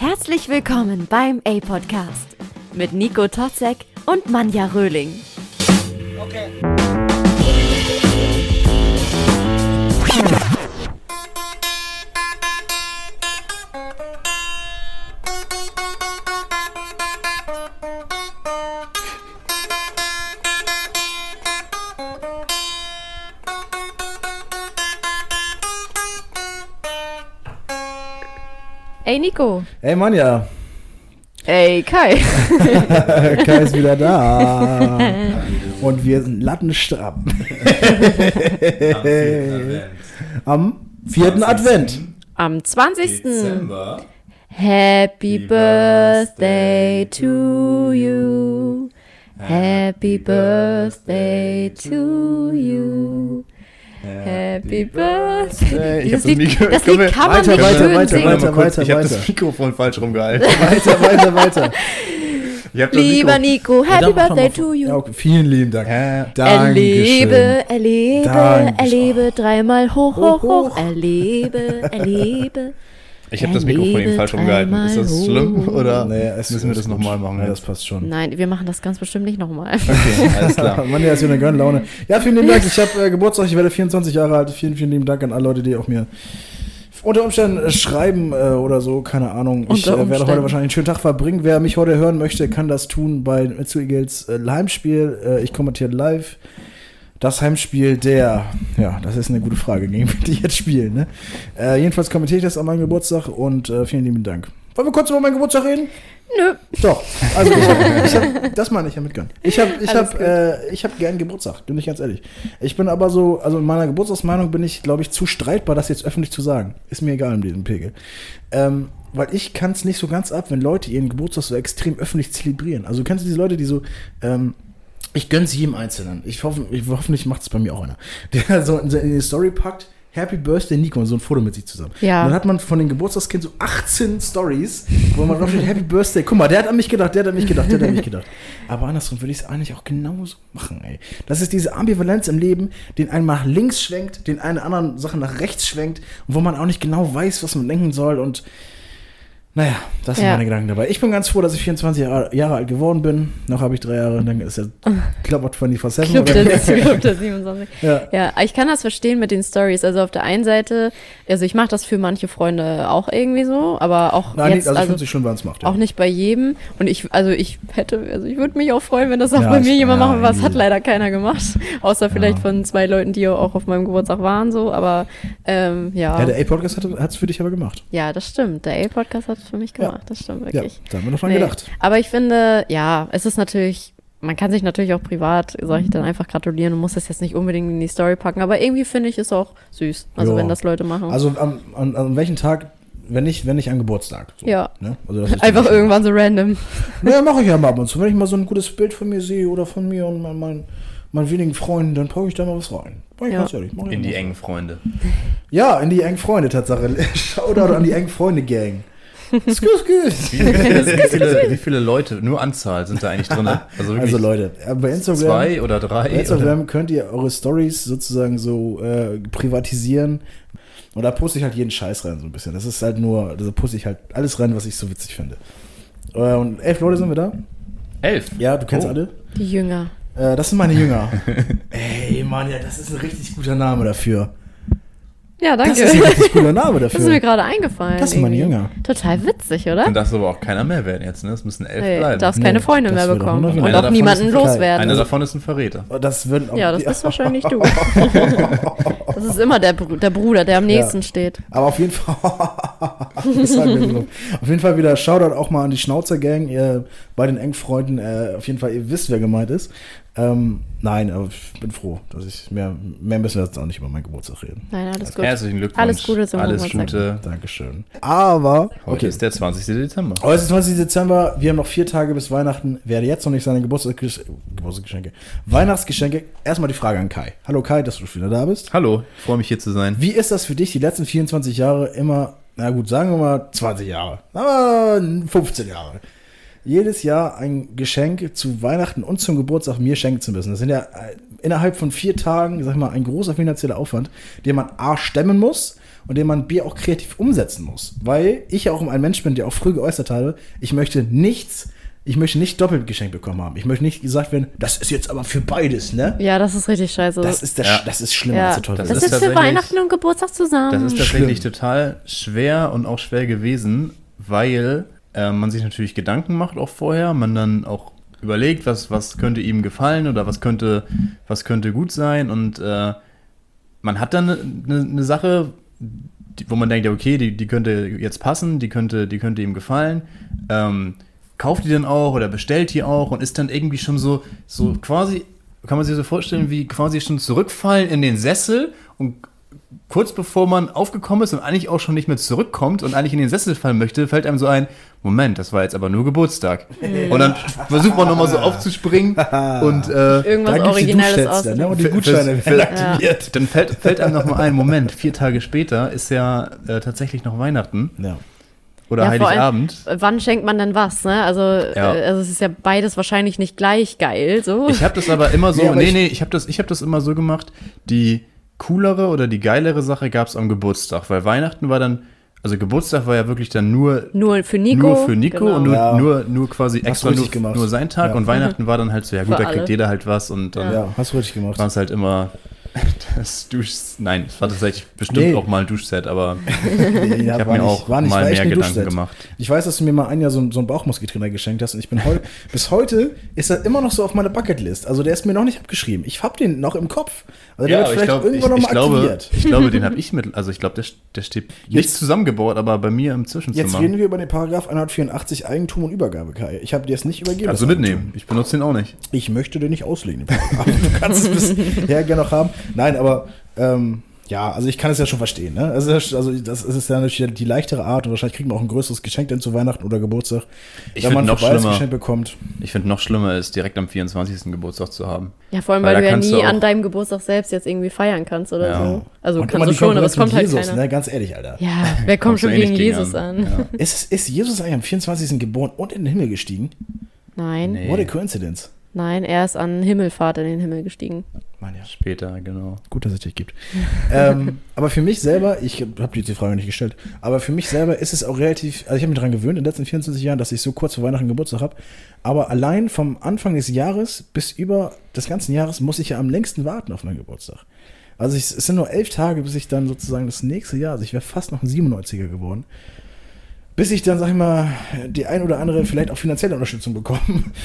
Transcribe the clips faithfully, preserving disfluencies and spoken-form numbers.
Herzlich willkommen beim A-Podcast mit Nico Totzek und Manja Röhling. Okay. Ey Nico. Ey Manja. Ey Kai. Kai ist wieder da. Und wir sind lattenstramm. Am vierten Advent. Am zwanzigsten Dezember. Happy Birthday to you. Happy Birthday to you. Happy Birthday. Ich Das hab das Lied, Mikro- das Komm, Lied kann man weiter, nicht weiter, schön weiter, singen. weiter. Warte mal kurz, ich habe weiter. das Mikrofon falsch rumgehalten. Weiter, weiter, weiter. Ich hab das Lieber Mikro- Nico, Happy Ja, dann mach Birthday doch mal to you. Ja, okay. Vielen lieben Dank. Hä? Erlebe, erlebe, Dankeschön. erlebe, dreimal hoch, hoch, Hoch, hoch. hoch. Erlebe, erlebe. Ich habe das Mikrofon eben falsch rumgehalten. Ist das Dreimal schlimm hoch. oder Nee, es müssen wir ist das gut. nochmal machen? Ja, das jetzt? passt schon. Nein, wir machen das ganz bestimmt nicht nochmal. Okay, alles klar. Manja ist wieder eine Gönlaune. Ja, vielen lieben Dank. Ich habe äh, Geburtstag, ich werde vierundzwanzig Jahre alt. Vielen, vielen lieben Dank an alle Leute, die auch mir unter Umständen äh, schreiben äh, oder so, keine Ahnung. Ich Unter äh, werde heute Umständen. wahrscheinlich einen schönen Tag verbringen. Wer mich heute hören möchte, kann das tun bei Mitsu Eagles äh, Heimspiel. Äh, ich kommentiere live das Heimspiel der, ja, das ist eine gute Frage, gegen wen die jetzt spielen. Ne? Äh, jedenfalls kommentiere ich das an meinem Geburtstag und äh, vielen lieben Dank. Wollen wir kurz über meinen Geburtstag reden? Nö. Doch, also ich hab, ich hab, das meine ich ja mit Gönn. Ich habe ich Alles hab, äh, ich hab gern Geburtstag, bin ich ganz ehrlich. Ich bin aber so, also in meiner Geburtstagsmeinung bin ich, glaube ich, zu streitbar, das jetzt öffentlich zu sagen. Ist mir egal in diesem Pegel. Ähm, weil ich kann es nicht so ganz ab, wenn Leute ihren Geburtstag so extrem öffentlich zelebrieren. Also kennst du diese Leute, die so, ähm, ich gönn's jedem Einzelnen. Ich hoffe, ich, hoffentlich macht es bei mir auch einer. Der so in die Story packt, Happy Birthday Nico und so ein Foto mit sich zusammen. Ja. Und dann hat man von den Geburtstagskind so achtzehn Stories, wo man drauf steht, Happy Birthday. Guck mal, der hat an mich gedacht, der hat an mich gedacht, der hat an mich gedacht. Aber andersrum würde ich es eigentlich auch genauso machen, ey. Das ist diese Ambivalenz im Leben, den einen nach links schwenkt, den einen anderen Sachen nach rechts schwenkt und wo man auch nicht genau weiß, was man denken soll und naja, das sind Ja. meine Gedanken dabei. Ich bin ganz froh, dass ich vierundzwanzig Jahre, Jahre alt geworden bin. Noch habe ich drei Jahre, dann ist der Club of vierundzwanzig Club oder? der, Club der siebenundzwanzig. Ja. Ja, ich kann das verstehen mit den Stories. Also auf der einen Seite, also ich mache das für manche Freunde auch irgendwie so, aber auch Nein, jetzt, also, also fünfzig Stunden waren es macht. auch nicht bei jedem. Und ich, also ich hätte, also ich würde mich auch freuen, wenn das auch Ja, bei ich- mir jemand ja, machen, was hat irgendwie. leider keiner gemacht. Außer vielleicht Ja. von zwei Leuten, die auch auf meinem Geburtstag waren, so, aber ähm, ja. Ja, der A-Podcast hat es für dich aber gemacht. Ja, das stimmt. Der A-Podcast hat es für mich gemacht. Das stimmt Ja, wirklich. da haben wir noch dran Nee. gedacht. Aber ich finde, ja, es ist natürlich, man kann sich natürlich auch privat, sag ich dann, einfach gratulieren und muss das jetzt nicht unbedingt in die Story packen. Aber irgendwie finde ich es auch süß, also Ja. wenn das Leute machen. Also an, an, an welchem Tag, wenn nicht, wenn nicht an Geburtstag. So, Ja. Ne? Also das ist Einfach dann- irgendwann so random. Naja, mache ich ja mal ab und zu. Wenn ich mal so ein gutes Bild von mir sehe oder von mir und meinen mein, mein wenigen Freunden, dann packe ich da mal was rein. Mach ich Ja. ganz ehrlich. Mach ich In mal die was. engen Freunde. Ja, in die engen Freunde, Tatsache. Shoutout an die engen Freunde-Gang. Skü, skü. Wie viele, wie, viele, wie viele Leute, nur Anzahl sind da eigentlich drin? Also wirklich Also Leute, äh, bei Instagram, zwei oder drei? bei Instagram könnt ihr eure Stories sozusagen so äh, privatisieren. Und da poste ich halt jeden Scheiß rein so ein bisschen. Das ist halt nur, da poste ich halt alles rein, was ich so witzig finde. Äh, und elf Leute sind wir da. Elf? Ja, du kennst Oh. alle. Die Jünger. Äh, das sind meine Jünger. Ey, Mann, ja, das ist ein richtig guter Name dafür. Ja, danke. Das ist ein richtig guter Name Das ist mir dafür. gerade eingefallen. Das sind meine irgendwie. Jünger. Total witzig, oder? Dann darf es aber auch keiner mehr werden jetzt, ne? Es müssen elf Nee, bleiben. darfst Nee, keine Freunde das mehr wird auch bekommen. noch Und einer auch davon niemanden ist ein Kai. loswerden. Einer davon ist ein Verräter. Das würden auch Ja, das die- bist wahrscheinlich du. Das ist immer der, Br der Bruder, der am nächsten steht. Aber auf jeden Fall, das sagen wir so. Auf jeden Fall wieder Shoutout auch mal an die Schnauzer-Gang, ihr, bei den engen Freunden. Äh, auf jeden Fall, ihr wisst, wer gemeint ist. Ähm, nein, aber ich bin froh, dass ich mehr, mehr müssen wir jetzt auch nicht über meinen Geburtstag reden. Nein, alles gut. Herzlichen Glückwunsch. Alles Gute zum Alles Geburtstag. Gute. Dankeschön. Aber, Heute okay, ist der zwanzigste Dezember. heute ist zwanzigster Dezember, wir haben noch vier Tage bis Weihnachten. Werde jetzt noch nicht seine Geburtstagsgesch Geburtstagsgeschenke, Weihnachtsgeschenke. Erstmal die Frage an Kai. Hallo Kai, dass du wieder da bist. Hallo, ich freue mich hier zu sein. Wie ist das für dich, die letzten vierundzwanzig Jahre immer, na gut, sagen wir mal zwanzig Jahre, aber fünfzehn Jahre, jedes Jahr ein Geschenk zu Weihnachten und zum Geburtstag mir schenken zu müssen? Das sind ja äh, innerhalb von vier Tagen, sag ich mal, ein großer finanzieller Aufwand, den man A, stemmen muss und den man Bier auch kreativ umsetzen muss. Weil ich ja auch ein Mensch bin, der auch früh geäußert habe, ich möchte nichts, ich möchte nicht doppelt geschenkt bekommen haben. Ich möchte nicht gesagt werden, das ist jetzt aber für beides, ne? Ja, das ist richtig scheiße. Das ist, der, Ja. das ist schlimmer ja. als der Teufel. Das, Das ist ist jetzt für tatsächlich- Weihnachten und Geburtstag zusammen. Das ist tatsächlich Schlimm. total schwer und auch schwer gewesen, weil äh, man sich natürlich Gedanken macht auch vorher, man dann auch überlegt, was, was könnte ihm gefallen oder was könnte, was könnte gut sein und äh, man hat dann eine ne, ne Sache, die, wo man denkt, ja okay, die, die könnte jetzt passen, die könnte, die könnte ihm gefallen, ähm, kauft die dann auch oder bestellt die auch und ist dann irgendwie schon so, so quasi, kann man sich so vorstellen, wie quasi schon zurückfallen in den Sessel und kurz bevor man aufgekommen ist und eigentlich auch schon nicht mehr zurückkommt und eigentlich in den Sessel fallen möchte, fällt einem so ein, Moment, das war jetzt aber nur Geburtstag. Und dann versucht man nochmal so aufzuspringen und äh, Irgendwas Da gibt's die Originelles Duschsets, ne? Und die Für- Gutscheine für- werden aktiviert. dann fällt, fällt einem nochmal ein, Moment, vier Tage später ist ja äh, tatsächlich noch Weihnachten Ja. oder Ja, vor allem, Heiligabend. wann schenkt man denn was, ne? Also, Ja. äh, also es ist ja beides wahrscheinlich nicht gleich geil, so. Ich habe das aber immer so, Nee, aber nee, ich- nee, ich habe das, ich hab das immer so gemacht, die coolere oder die geilere Sache gab es am Geburtstag, weil Weihnachten war dann, also Geburtstag war ja wirklich dann nur, nur für Nico. nur für Nico genau. und nur, Ja. nur, nur quasi Hast extra du nur, richtig gemacht. nur sein Tag Ja. und Weihnachten war dann halt so, ja gut, Für da kriegt alle. jeder halt was und dann Ja, hast du richtig gemacht. war es halt immer das Dusch, nein, es war tatsächlich bestimmt Nee. auch mal ein Duschset, aber Nee, ja, ich habe war mir nicht- auch war nicht, mal war echt mehr ein Gedanken Duschset. gemacht. Ich weiß, dass du mir mal ein Jahr so, ein- so einen Bauchmuskeltrainer geschenkt hast und ich bin heu bis heute ist er immer noch so auf meiner Bucketlist. Also der ist mir noch nicht abgeschrieben. Ich hab den noch im Kopf. Also der Ja, wird aber ich, vielleicht glaub, ich, irgendwann noch ich, mal glaube, aktiviert. ich glaube, den habe ich mit, also ich glaube, der, der steht nicht Jetzt- zusammengebaut, aber bei mir im Zwischenzimmer. Jetzt reden wir über den Paragraph hundertvierundachtzig Eigentum und Übergabe, Kai. Ich habe dir es nicht übergeben. Kannst du das mitnehmen, Eigentum. ich benutze den auch nicht. Ich möchte den nicht auslegen, den Paragraph. Du kannst es bisher gerne noch haben. Nein, aber ähm, ja, also ich kann es ja schon verstehen. Ne? Also, das- also das ist ja natürlich die leichtere Art und wahrscheinlich kriegt man auch ein größeres Geschenk dann zu Weihnachten oder Geburtstag, Ich wenn find man noch ein beides schlimmer. Geschenk bekommt. Ich finde noch schlimmer ist, direkt am vierundzwanzigsten Geburtstag zu haben. Ja, vor allem, Weil weil, da du ja kannst nie du auch- an deinem Geburtstag selbst jetzt irgendwie feiern kannst oder Ja. so. Also Und kannst immer du die schon, aber es Konkurrenz kommt mit halt Jesus, keiner. ne? Ganz ehrlich, Alter. Ja, wer kommt Kommst du schon eh gegen nicht gegen Jesus an. an? Ja. Ist, ist Jesus eigentlich am vierundzwanzigsten geboren und in den Himmel gestiegen? Nein, Nee. What a coincidence. nein, er ist an Himmelfahrt in den Himmel gestiegen. Mann, ja. Später, genau. Gut, dass es dich gibt. ähm, aber für mich selber, ich habe dir die Frage nicht gestellt, aber für mich selber ist es auch relativ, also ich habe mich daran gewöhnt in den letzten vierundzwanzig Jahren, dass ich so kurz vor Weihnachten Geburtstag habe. Aber allein vom Anfang des Jahres bis über des ganzen Jahres muss ich ja am längsten warten auf meinen Geburtstag. Also ich, es sind nur elf Tage, bis ich dann sozusagen das nächste Jahr, also ich wäre fast noch ein siebenundneunziger geworden. Bis ich dann, sag ich mal, die ein oder andere vielleicht auch finanzielle Unterstützung bekomme,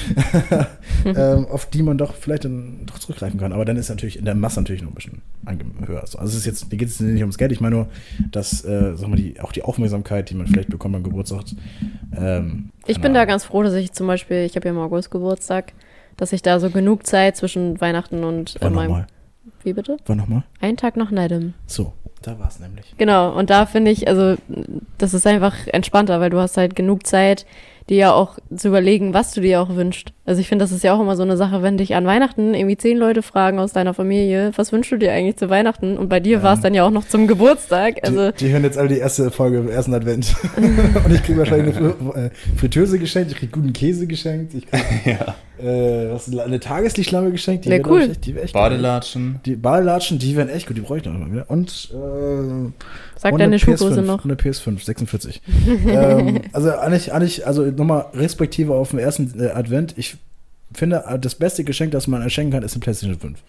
ähm, auf die man doch vielleicht dann doch zurückgreifen kann. Aber dann ist natürlich in der Masse natürlich noch ein bisschen ange- höher. Also es ist jetzt, mir geht es nicht ums Geld, ich meine nur, dass, äh, sag mal, die, auch die Aufmerksamkeit, die man vielleicht bekommt beim Geburtstag. Ähm, Ich keine bin da Ahnung. ganz froh, dass ich zum Beispiel, ich habe ja im August Geburtstag, dass ich da so genug Zeit zwischen Weihnachten und äh, Wann meinem. nochmal? Wie bitte? Wann nochmal? Einen Tag nach Neidem. So, da war es nämlich. Genau, und da finde ich, also das ist einfach entspannter, weil du hast halt genug Zeit, dir ja auch zu überlegen, was du dir auch wünschst. Also ich finde, das ist ja auch immer so eine Sache, wenn dich an Weihnachten irgendwie zehn Leute fragen aus deiner Familie, was wünschst du dir eigentlich zu Weihnachten? Und bei dir Ja. war es dann ja auch noch zum Geburtstag. Also die, die hören jetzt alle die erste Folge im ersten Advent. Und ich kriege wahrscheinlich eine Fr- äh, Fritteuse geschenkt, ich kriege guten Käse geschenkt, ich kriege Ja. äh, was, eine Tageslichtschlampe geschenkt. Die Ja, wär, glaub cool. ich, echt- die wär echt Badelatschen. Die Badelatschen, die wären echt gut, die brauche ich noch mal wieder. Und, äh, sag und deine eine P S Schuhgröße fünf, noch. Eine P S fünf, sechsundvierzig. ähm, also eigentlich, eigentlich, also nochmal respektive auf den ersten äh, Advent, ich finde, äh, das beste Geschenk, das man erschenken kann, ist eine PlayStation fünf.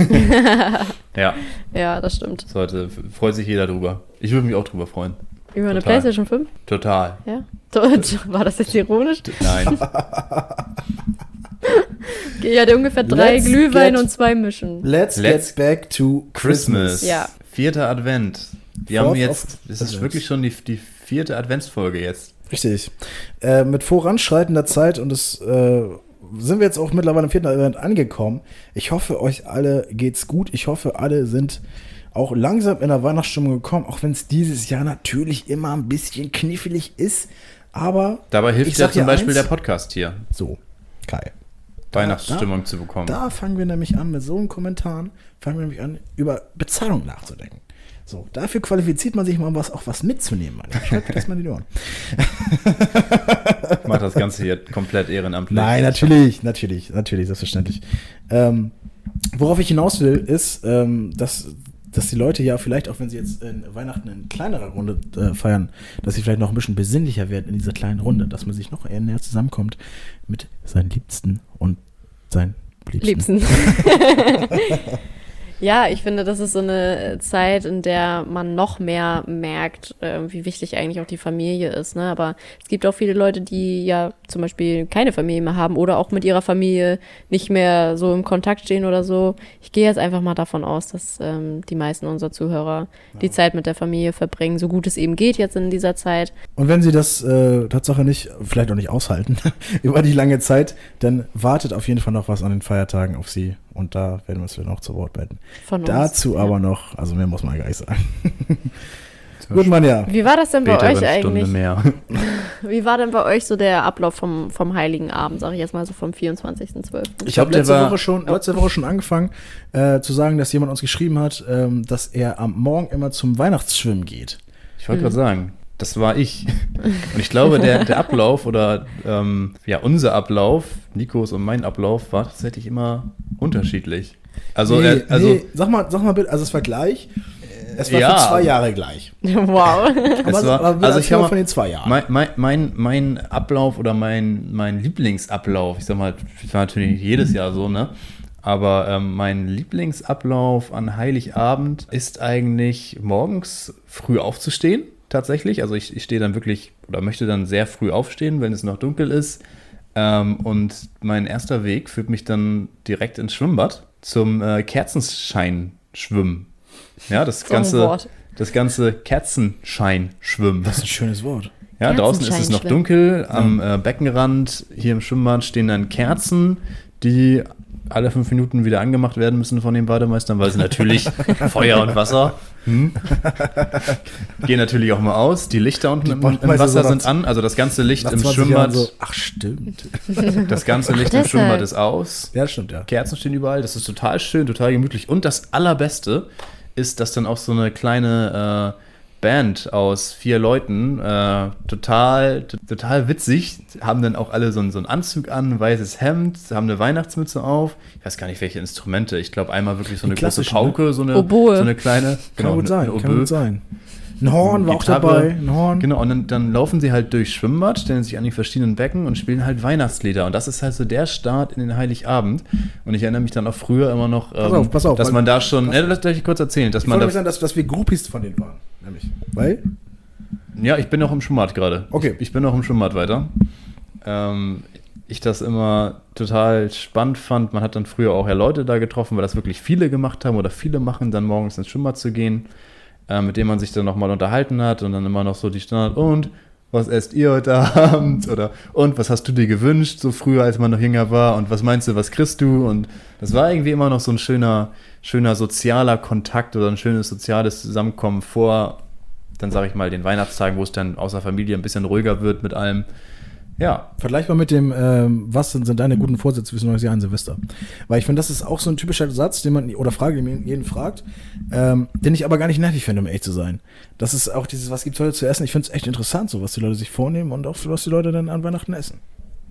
Ja, Ja, das stimmt. sollte, freut sich jeder drüber. Ich würde mich auch drüber freuen. Über eine Total. PlayStation fünf? Total. Ja. War das jetzt ironisch? Nein. Okay, ja, der ungefähr drei Let's Glühwein get- und zwei Mischen. Let's, Let's get back to Christmas. Christmas. Ja. Vierter Advent. Wir Fourth haben jetzt, of es ist Advent. wirklich schon die, die vierte Adventsfolge jetzt. Richtig. Äh, mit voranschreitender Zeit und es äh, sind wir jetzt auch mittlerweile im vierten Advent angekommen. Ich hoffe, euch alle geht's gut. Ich hoffe, alle sind auch langsam in der Weihnachtsstimmung gekommen, auch wenn es dieses Jahr natürlich immer ein bisschen knifflig ist. Aber Dabei ich hilft ja sag zum dir Beispiel eins, der Podcast hier, So, Kai. Weihnachtsstimmung zu bekommen. Da fangen wir nämlich an mit so einem Kommentaren, fangen wir nämlich an, über Bezahlung nachzudenken. So, dafür qualifiziert man sich mal, was, auch was mitzunehmen. Mann. Schreibt das mal in die Ohren. Ich mache das Ganze hier komplett ehrenamtlich. Nein, natürlich, natürlich, natürlich, selbstverständlich. Ähm, worauf ich hinaus will, ist, ähm, dass dass die Leute ja vielleicht, auch wenn sie jetzt in Weihnachten in kleinerer Runde äh, feiern, dass sie vielleicht noch ein bisschen besinnlicher werden in dieser kleinen Runde, dass man sich noch eher näher zusammenkommt mit seinen Liebsten und seinen Liebsten. Liebsten. Ja, ich finde, das ist so eine Zeit, in der man noch mehr merkt, äh, wie wichtig eigentlich auch die Familie ist, ne? Aber es gibt auch viele Leute, die ja zum Beispiel keine Familie mehr haben oder auch mit ihrer Familie nicht mehr so im Kontakt stehen oder so. Ich gehe jetzt einfach mal davon aus, dass ähm, die meisten unserer Zuhörer ja. die Zeit mit der Familie verbringen, so gut es eben geht jetzt in dieser Zeit. Und wenn sie das äh, Tatsache nicht, vielleicht auch nicht aushalten, über die lange Zeit, dann wartet auf jeden Fall noch was an den Feiertagen auf sie. Und da werden wir uns wieder noch zu Wort melden. Von uns. Dazu ja. aber noch, also mehr muss man gar nicht sagen. Gut, Mann, ja. Wie war das denn bei euch eigentlich? Stunde mehr. Wie war denn bei euch so der Ablauf vom, vom Heiligen Abend, sag ich jetzt mal so vom vierundzwanzigsten zwölften? Ich habe letzte, Woche schon, letzte Woche schon angefangen äh, zu sagen, dass jemand uns geschrieben hat, ähm, dass er am Morgen immer zum Weihnachtsschwimmen geht. Ich wollte mhm. gerade sagen, das war ich. Und ich glaube, der, der Ablauf oder ähm, ja, unser Ablauf, Nikos und mein Ablauf, war tatsächlich immer unterschiedlich. Also, nee, äh, also nee, sag mal, sag mal bitte, also es war gleich. Es war ja. für zwei Jahre gleich. Wow. Es war, aber also ich habe von den zwei Jahren. Mein, mein, mein, mein Ablauf oder mein, mein Lieblingsablauf, ich sag mal, das war natürlich nicht jedes Jahr so, ne? Aber ähm, mein Lieblingsablauf an Heiligabend ist eigentlich morgens früh aufzustehen, tatsächlich. Also ich, ich stehe dann wirklich oder möchte dann sehr früh aufstehen, wenn es noch dunkel ist. Ähm, und mein erster Weg führt mich dann direkt ins Schwimmbad zum äh, Kerzenschein-Schwimmen. Ja, das so ganze, das ganze Kerzenschein-Schwimmen. Das ist ein schönes Wort. Ja, draußen ist es noch dunkel. Am äh, Beckenrand hier im Schwimmbad stehen dann Kerzen, die alle fünf Minuten wieder angemacht werden müssen von den Bademeistern, weil sie natürlich Feuer und Wasser hm, gehen natürlich auch mal aus. Die Lichter unten im, im Wasser so sind an, also das ganze Licht im Schwimmbad. So, ach, stimmt. Das ganze Licht ach, im Schwimmbad ist aus. Ja, stimmt, ja. Kerzen stehen überall, das ist total schön, total gemütlich. Und das Allerbeste ist, dass dann auch so eine kleine äh, Band aus vier Leuten, äh, total, t- total witzig, haben dann auch alle so, einen- so einen Anzug an, ein weißes Hemd, haben eine Weihnachtsmütze auf. Ich weiß gar nicht, welche Instrumente. Ich glaube, einmal wirklich so eine große Pauke, so eine, Oboe. so eine kleine. Kann Genau, gut sein, eine kann Oboe. gut sein. Ein Horn war auch Gitarre. dabei, ein Horn. Genau, und dann, dann laufen sie halt durchs Schwimmbad, stellen sich an die verschiedenen Becken und spielen halt Weihnachtslieder. Und das ist halt so der Start in den Heiligabend. Und ich erinnere mich dann auch früher immer noch, ähm, Pass auf, pass auf, dass weil- man da schon, äh, das darf ich kurz erzählen, dass Ich man wollte da, nämlich sagen, dass, dass wir Groupies von denen waren. Nämlich. Weil? ja, ich bin noch im Schwimmbad gerade. Okay. Ich, ich bin noch im Schwimmbad weiter. Ähm, ich das immer total spannend fand. Man hat dann früher auch ja Leute da getroffen, weil das wirklich viele gemacht haben oder viele machen, dann morgens ins Schwimmbad zu gehen, äh, mit dem man sich dann nochmal unterhalten hat und dann immer noch so die Standard, und was esst ihr heute Abend? Oder und was hast du dir gewünscht, so früher, als man noch jünger war? Und was meinst du, was kriegst du? Und das war irgendwie immer noch so ein schöner, schöner sozialer Kontakt oder ein schönes soziales Zusammenkommen vor, dann sage ich mal, den Weihnachtstagen, wo es dann außer Familie ein bisschen ruhiger wird mit allem. Ja. Vergleichbar mit dem, ähm, was sind, sind deine guten Vorsätze fürs neues Jahr an Silvester? Weil ich finde, das ist auch so ein typischer Satz, den man, oder Frage, die man jeden fragt, ähm, den ich aber gar nicht nervig finde, um ehrlich zu sein. Das ist auch dieses, was gibt's heute zu essen? Ich finde es echt interessant, so was die Leute sich vornehmen und auch was die Leute dann an Weihnachten essen.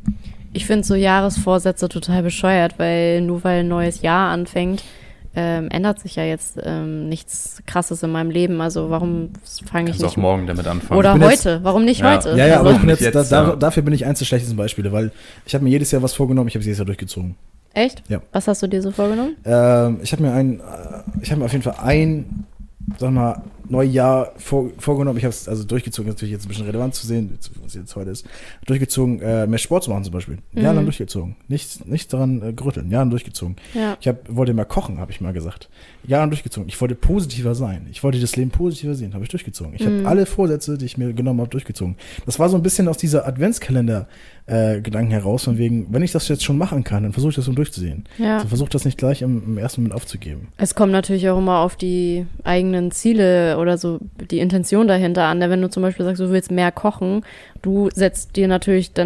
Ich finde so Jahresvorsätze total bescheuert, weil nur weil ein neues Jahr anfängt, ähm, ändert sich ja jetzt ähm, nichts Krasses in meinem Leben. Also warum fange ich Kannst nicht... auch morgen damit anfangen. Oder Ich bin jetzt- heute. Warum nicht Ja. heute? Ja, ja, aber Also, ich bin jetzt, Jetzt, da, da, ja. dafür bin ich eins der schlechtesten Beispiele, weil ich habe mir jedes Jahr was vorgenommen, ich habe es jedes Jahr durchgezogen. echt? Ja. Was hast du dir so vorgenommen? Ähm, ich habe mir ein, äh, ich habe mir auf jeden Fall ein, sag mal, Neujahr vor, vorgenommen. Ich habe es also durchgezogen, natürlich jetzt ein bisschen relevant zu sehen, was jetzt heute ist. Durchgezogen, äh, mehr Sport zu machen zum Beispiel. Mhm. Jahrelang durchgezogen. Nichts, nichts daran äh, gerütteln. Jahrelang durchgezogen. Ja. Ich hab, wollte mehr kochen, habe ich mal gesagt. Jahrelang durchgezogen. Ich wollte positiver sein. Ich wollte das Leben positiver sehen, habe ich durchgezogen. Ich Mhm. habe alle Vorsätze, die ich mir genommen habe, durchgezogen. Das war so ein bisschen aus dieser Adventskalender-Gedanken heraus, von wegen, wenn ich das jetzt schon machen kann, dann versuche ich das so durchzusehen. Ja. Also versuche das nicht gleich im, im ersten Moment aufzugeben. Es kommt natürlich auch immer auf die eigenen Ziele oder so die Intention dahinter an. Wenn du zum Beispiel sagst, du willst mehr kochen, du setzt dir natürlich dann auch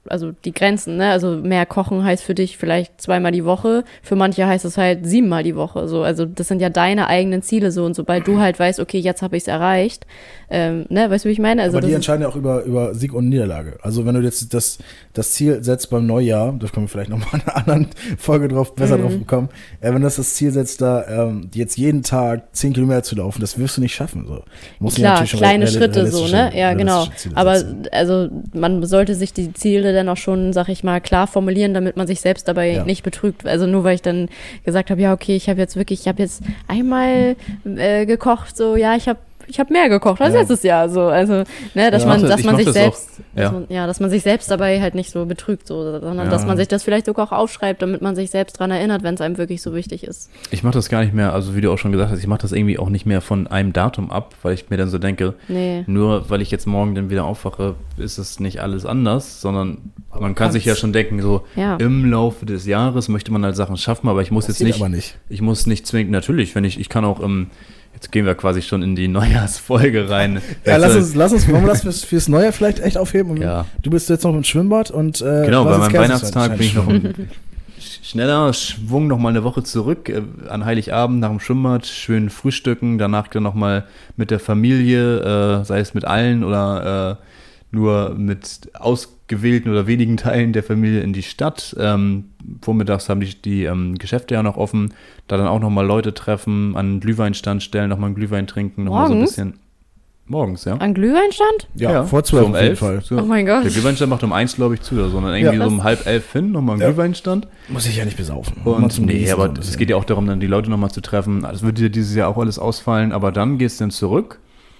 also die Grenzen, ne? Also mehr kochen heißt für dich vielleicht zweimal die Woche, für manche heißt es halt siebenmal die Woche. So. Also das sind ja deine eigenen Ziele so und sobald du halt weißt, okay, jetzt habe ich es erreicht, ähm, ne, weißt du, wie ich meine? Also aber die das entscheiden ja auch über, über Sieg und Niederlage. Also wenn du jetzt das, das Ziel setzt beim Neujahr, da können wir vielleicht nochmal in einer anderen Folge drauf, besser Mhm. drauf bekommen, äh, wenn das das Ziel setzt, da ähm, jetzt jeden Tag zehn Kilometer zu laufen, das wirst du nicht schaffen. So. Musst du Klar, natürlich schon kleine reali- Schritte so, realistische- ne? Ja, genau. realistische Ziele Aber setzen. also man sollte sich die Ziele dann auch schon, sag ich mal, klar formulieren, damit man sich selbst dabei Ja. nicht betrügt. Also nur weil ich dann gesagt habe, ja, okay, ich habe jetzt wirklich, ich habe jetzt einmal äh, gekocht, so, ja, ich habe ich habe mehr gekocht als Ja. letztes Jahr, so, also, ne, dass Ja. man, Ich dass mach man sich das auch, selbst, ja. dass man, ja, dass man sich selbst dabei halt nicht so betrügt, so, sondern Ja. dass man sich das vielleicht sogar auch aufschreibt, damit man sich selbst dran erinnert, wenn es einem wirklich so wichtig ist. Ich mache das gar nicht mehr, also wie du auch schon gesagt hast, ich mache das irgendwie auch nicht mehr von einem Datum ab, weil ich mir dann so denke, Nee. nur weil ich jetzt morgen dann wieder aufwache, ist es nicht alles anders, sondern Aber man kann sich ja kann's. schon denken, so Ja. im Laufe des Jahres möchte man halt Sachen schaffen, aber ich muss jetzt Passiert nicht, aber nicht. ich muss nicht zwingend, natürlich, wenn ich, ich kann auch im, jetzt gehen wir quasi schon in die Neujahrsfolge rein. Ja, lass Wechsel- uns, lass uns, wollen wir das fürs, fürs Neue vielleicht echt aufheben? Und Ja. Du bist jetzt noch im Schwimmbad und äh, Genau, lass bei uns meinem Kerstin Weihnachtstag bin ich noch schwimmen. im schneller Schwung noch mal eine Woche zurück, äh, an Heiligabend nach dem Schwimmbad, schön frühstücken, danach dann noch mal mit der Familie, äh, sei es mit allen oder äh, nur mit ausgewählten oder wenigen Teilen der Familie in die Stadt. Ähm, vormittags haben die, die ähm, Geschäfte ja noch offen, da dann auch noch mal Leute treffen, an den Glühweinstand stellen, noch mal einen Glühwein trinken, noch mal so ein Morgens? bisschen. Morgens, ja. An Glühweinstand? Ja, vor zwölf so um auf jeden elf. Fall. So. Oh mein Gott. Der Glühweinstand macht um eins, glaube ich, zu oder so. Und dann irgendwie Ja. so um halb elf hin, nochmal ein Ja. Glühweinstand. Muss ich ja nicht besaufen. Mal Und zum nee, Genießen so aber ein es bisschen. geht ja auch darum, dann die Leute nochmal zu treffen. Das wird ja dieses Jahr auch alles ausfallen, aber dann gehst du dann zurück.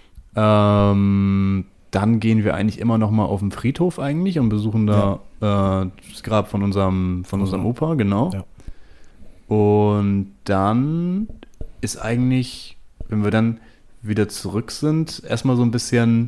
Ähm, dann gehen wir eigentlich immer nochmal auf den Friedhof eigentlich und besuchen da äh, das Grab von unserem, von unserem Opa, genau. Ja. Und dann ist eigentlich, wenn wir dann wieder zurück sind, erstmal so ein bisschen,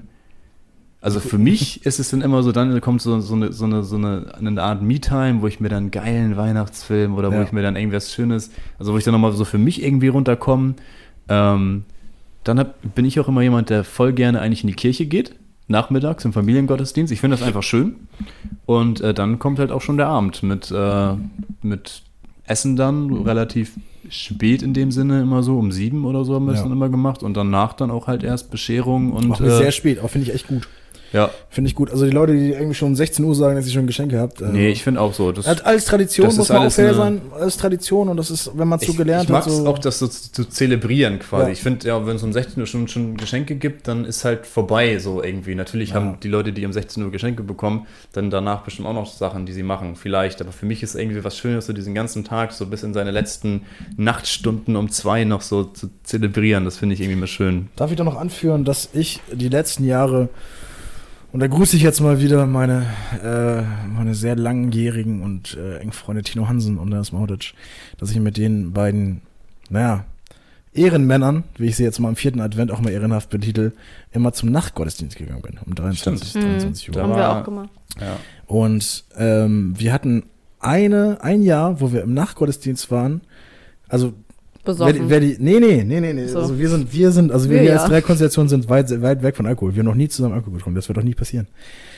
also für mich ist es dann immer so, dann kommt so, so, eine, so, eine, so eine, eine Art Me-Time, wo ich mir dann einen geilen Weihnachtsfilm oder wo Ja. ich mir dann irgendwas Schönes, also wo ich dann nochmal so für mich irgendwie runterkomme. Ähm, dann hab, bin ich auch immer jemand, der voll gerne eigentlich in die Kirche geht, nachmittags im Familiengottesdienst. Ich finde das einfach schön. Und äh, dann kommt halt auch schon der Abend mit, äh, mit Essen dann, relativ spät in dem Sinne immer so, um sieben oder so haben wir es Ja. dann immer gemacht. Und danach dann auch halt erst Bescherung und Machen wir äh, sehr spät, auch finde ich echt gut. ja. Finde ich gut. Also die Leute, die irgendwie schon um sechzehn Uhr sagen, dass ihr schon Geschenke habt. Äh, Nee, ich finde auch so. Das, hat alles Tradition, das muss ist man auch alles fair eine- sein. Alles Tradition und das ist, wenn man es so ich gelernt ich mag hat. es So, auch, das so zu, zu zelebrieren quasi. Ja. Ich finde, ja, wenn es um sechzehn Uhr schon, schon Geschenke gibt, dann ist halt vorbei so irgendwie. Natürlich Ja. haben die Leute, die um sechzehn Uhr Geschenke bekommen, dann danach bestimmt auch noch Sachen, die sie machen. Vielleicht. Aber für mich ist irgendwie was Schönes, so diesen ganzen Tag so bis in seine letzten Nachtstunden um zwei noch so zu zelebrieren. Das finde ich irgendwie mal schön. Darf ich doch noch anführen, dass ich die letzten Jahre, und da grüße ich jetzt mal wieder meine, äh, meine sehr langjährigen und äh, engen Freunde Tino Hansen und Dennis Maudic, dass ich mit den beiden, naja, Ehrenmännern, wie ich sie jetzt mal im vierten Advent auch mal ehrenhaft betitel, immer zum Nachtgottesdienst gegangen bin, um dreiundzwanzig, Stimmt. dreiundzwanzig Uhr. Da Haben wir war- auch gemacht. Ja. Und ähm, wir hatten eine, ein Jahr, wo wir im Nachtgottesdienst waren, also wer, Besoffen. die- wer die, nee, nee, nee, nee, nee. So. Also wir sind, wir sind, also wir, Wir hier ja. als drei Konstellationen sind weit, weit weg von Alkohol. Wir haben noch nie zusammen Alkohol getrunken, das wird doch nie passieren.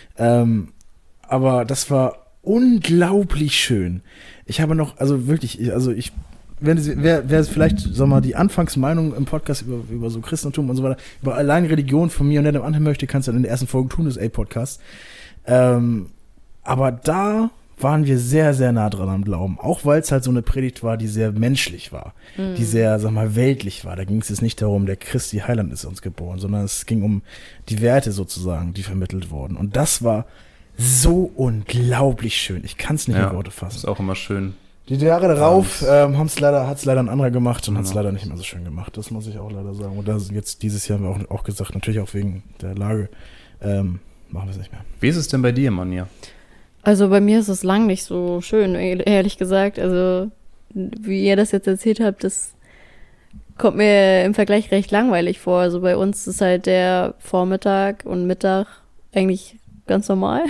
Ähm, aber das war unglaublich schön. Ich habe noch, also wirklich, ich- also ich, wenn Sie- wer, wer vielleicht, sag mal, die Anfangsmeinung im Podcast über, über so Christentum und so weiter, über allein Religion von mir und Nedem anhören möchte, kannst du dann in der ersten Folge tun des A-Podcasts. Ähm, aber da waren wir sehr, sehr nah dran am Glauben. Auch weil es halt so eine Predigt war, die sehr menschlich war. Die sehr, sag mal, weltlich war. Da ging es jetzt nicht darum, der Christi Heiland ist uns geboren, sondern es ging um die Werte sozusagen, die vermittelt wurden. Und das war so unglaublich schön. Ich kann es nicht Ja, in Worte Das fassen. ist auch immer schön. Die Jahre darauf ähm, haben's leider, hat es leider ein anderer gemacht und hat es Genau. leider nicht mehr so schön gemacht. Das muss ich auch leider sagen. Und das jetzt dieses Jahr haben wir auch, auch gesagt, natürlich auch wegen der Lage, ähm, machen wir es nicht mehr. Wie ist es denn bei dir, Manja? Also bei mir ist es lang nicht so schön, e- ehrlich gesagt. Also wie ihr das jetzt erzählt habt, das kommt mir im Vergleich recht langweilig vor. Also bei uns ist halt der Vormittag und Mittag eigentlich ganz normal.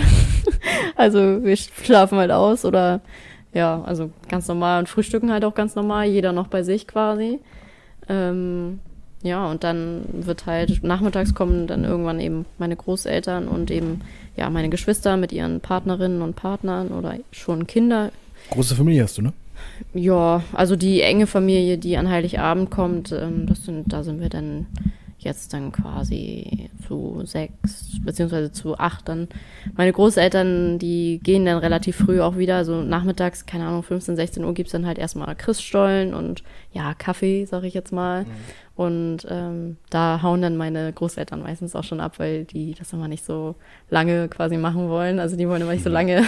Also wir schlafen halt aus oder ja, also ganz normal und frühstücken halt auch ganz normal, jeder noch bei sich quasi. Ähm, ja, und dann wird halt, nachmittags kommen dann irgendwann eben meine Großeltern und eben, ja, meine Geschwister mit ihren Partnerinnen und Partnern oder schon Kinder. Große Familie hast du, ne? Ja, also die enge Familie, die an Heiligabend kommt, ähm, das sind, da sind wir dann jetzt dann quasi zu sechs, beziehungsweise zu acht dann. Meine Großeltern, die gehen dann relativ früh auch wieder, also nachmittags, keine Ahnung, fünfzehn, sechzehn Uhr gibt's dann halt erstmal Christstollen und ja, Kaffee, sag ich jetzt mal. Mhm. Und ähm, da hauen dann meine Großeltern meistens auch schon ab, weil die das immer nicht so lange quasi machen wollen. Also die wollen immer nicht so lange.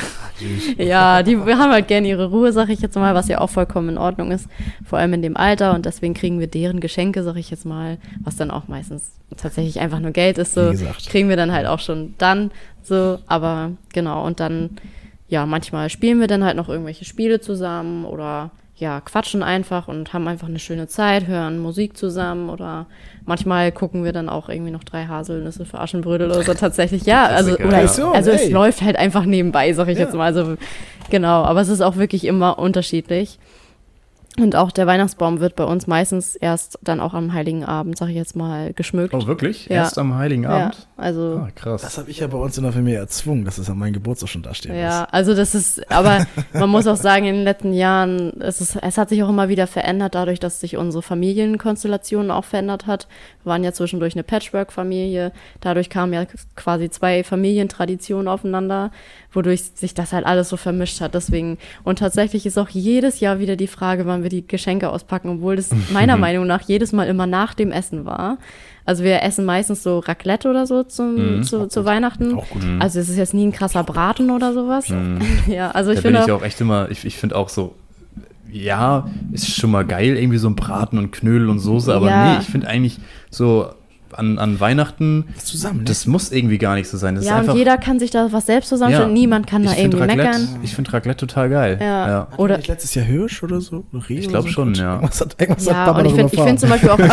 Ja, die haben halt gerne ihre Ruhe, sag ich jetzt mal, was ja auch vollkommen in Ordnung ist, vor allem in dem Alter. Und deswegen kriegen wir deren Geschenke, sag ich jetzt mal, was dann auch meistens tatsächlich einfach nur Geld ist, so kriegen wir dann halt auch schon dann so. Aber genau, und dann, ja, manchmal spielen wir dann halt noch irgendwelche Spiele zusammen oder ja, quatschen einfach und haben einfach eine schöne Zeit, hören Musik zusammen oder manchmal gucken wir dann auch irgendwie noch drei Haselnüsse für Aschenbrödel oder so tatsächlich. Ja, also, oder ja. also es Ey. läuft halt einfach nebenbei, sag ich Ja. jetzt mal. Also genau, aber es ist auch wirklich immer unterschiedlich. Und auch der Weihnachtsbaum wird bei uns meistens erst dann auch am Heiligen Abend, sag ich jetzt mal, geschmückt. Oh, wirklich? Ja. Erst am Heiligen Abend? Ja, also Ah, krass. Das habe ich ja bei uns in der Familie erzwungen, dass es an meinem Geburtstag schon dastehen ja, also das ist, aber man muss auch sagen, in den letzten Jahren, es, ist, es hat sich auch immer wieder verändert, dadurch, dass sich unsere Familienkonstellation auch verändert hat. Wir waren ja zwischendurch eine Patchwork-Familie, dadurch kamen ja quasi zwei Familientraditionen aufeinander, wodurch sich das halt alles so vermischt hat. Deswegen, und tatsächlich ist auch jedes Jahr wieder die Frage, wann wir die Geschenke auspacken, obwohl das meiner Meinung nach jedes Mal immer nach dem Essen war. Also wir essen meistens so Raclette oder so zum, Mhm. zu, zu Weihnachten. Auch gut. Also es ist jetzt nie ein krasser Braten oder sowas. Mhm. Ja, also ich Da bin finde ich auch, auch echt immer, ich, ich finde auch so, ja, ist schon mal geil, irgendwie so ein Braten und Knödel und Soße, aber Ja. nee, ich finde eigentlich so an, an Weihnachten, Das zusammen, ne? das muss irgendwie gar nicht so sein. Das ja, ist einfach, und jeder kann sich da was selbst zusammenstellen, Ja. niemand kann da ich find irgendwie Raclette, meckern. Ich finde Raclette total geil. Ja. Ja. Oder Oder nicht letztes Jahr Hirsch oder so? Oder Reh Ich oder glaub so? schon, ja. Irgendwas hat, irgendwas hat ja, Papa und ich noch finde ich find zum Beispiel auch,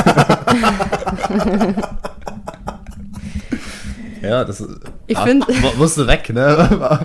Ja, das ist. Ich Ah, find- mu- musste weg, ne?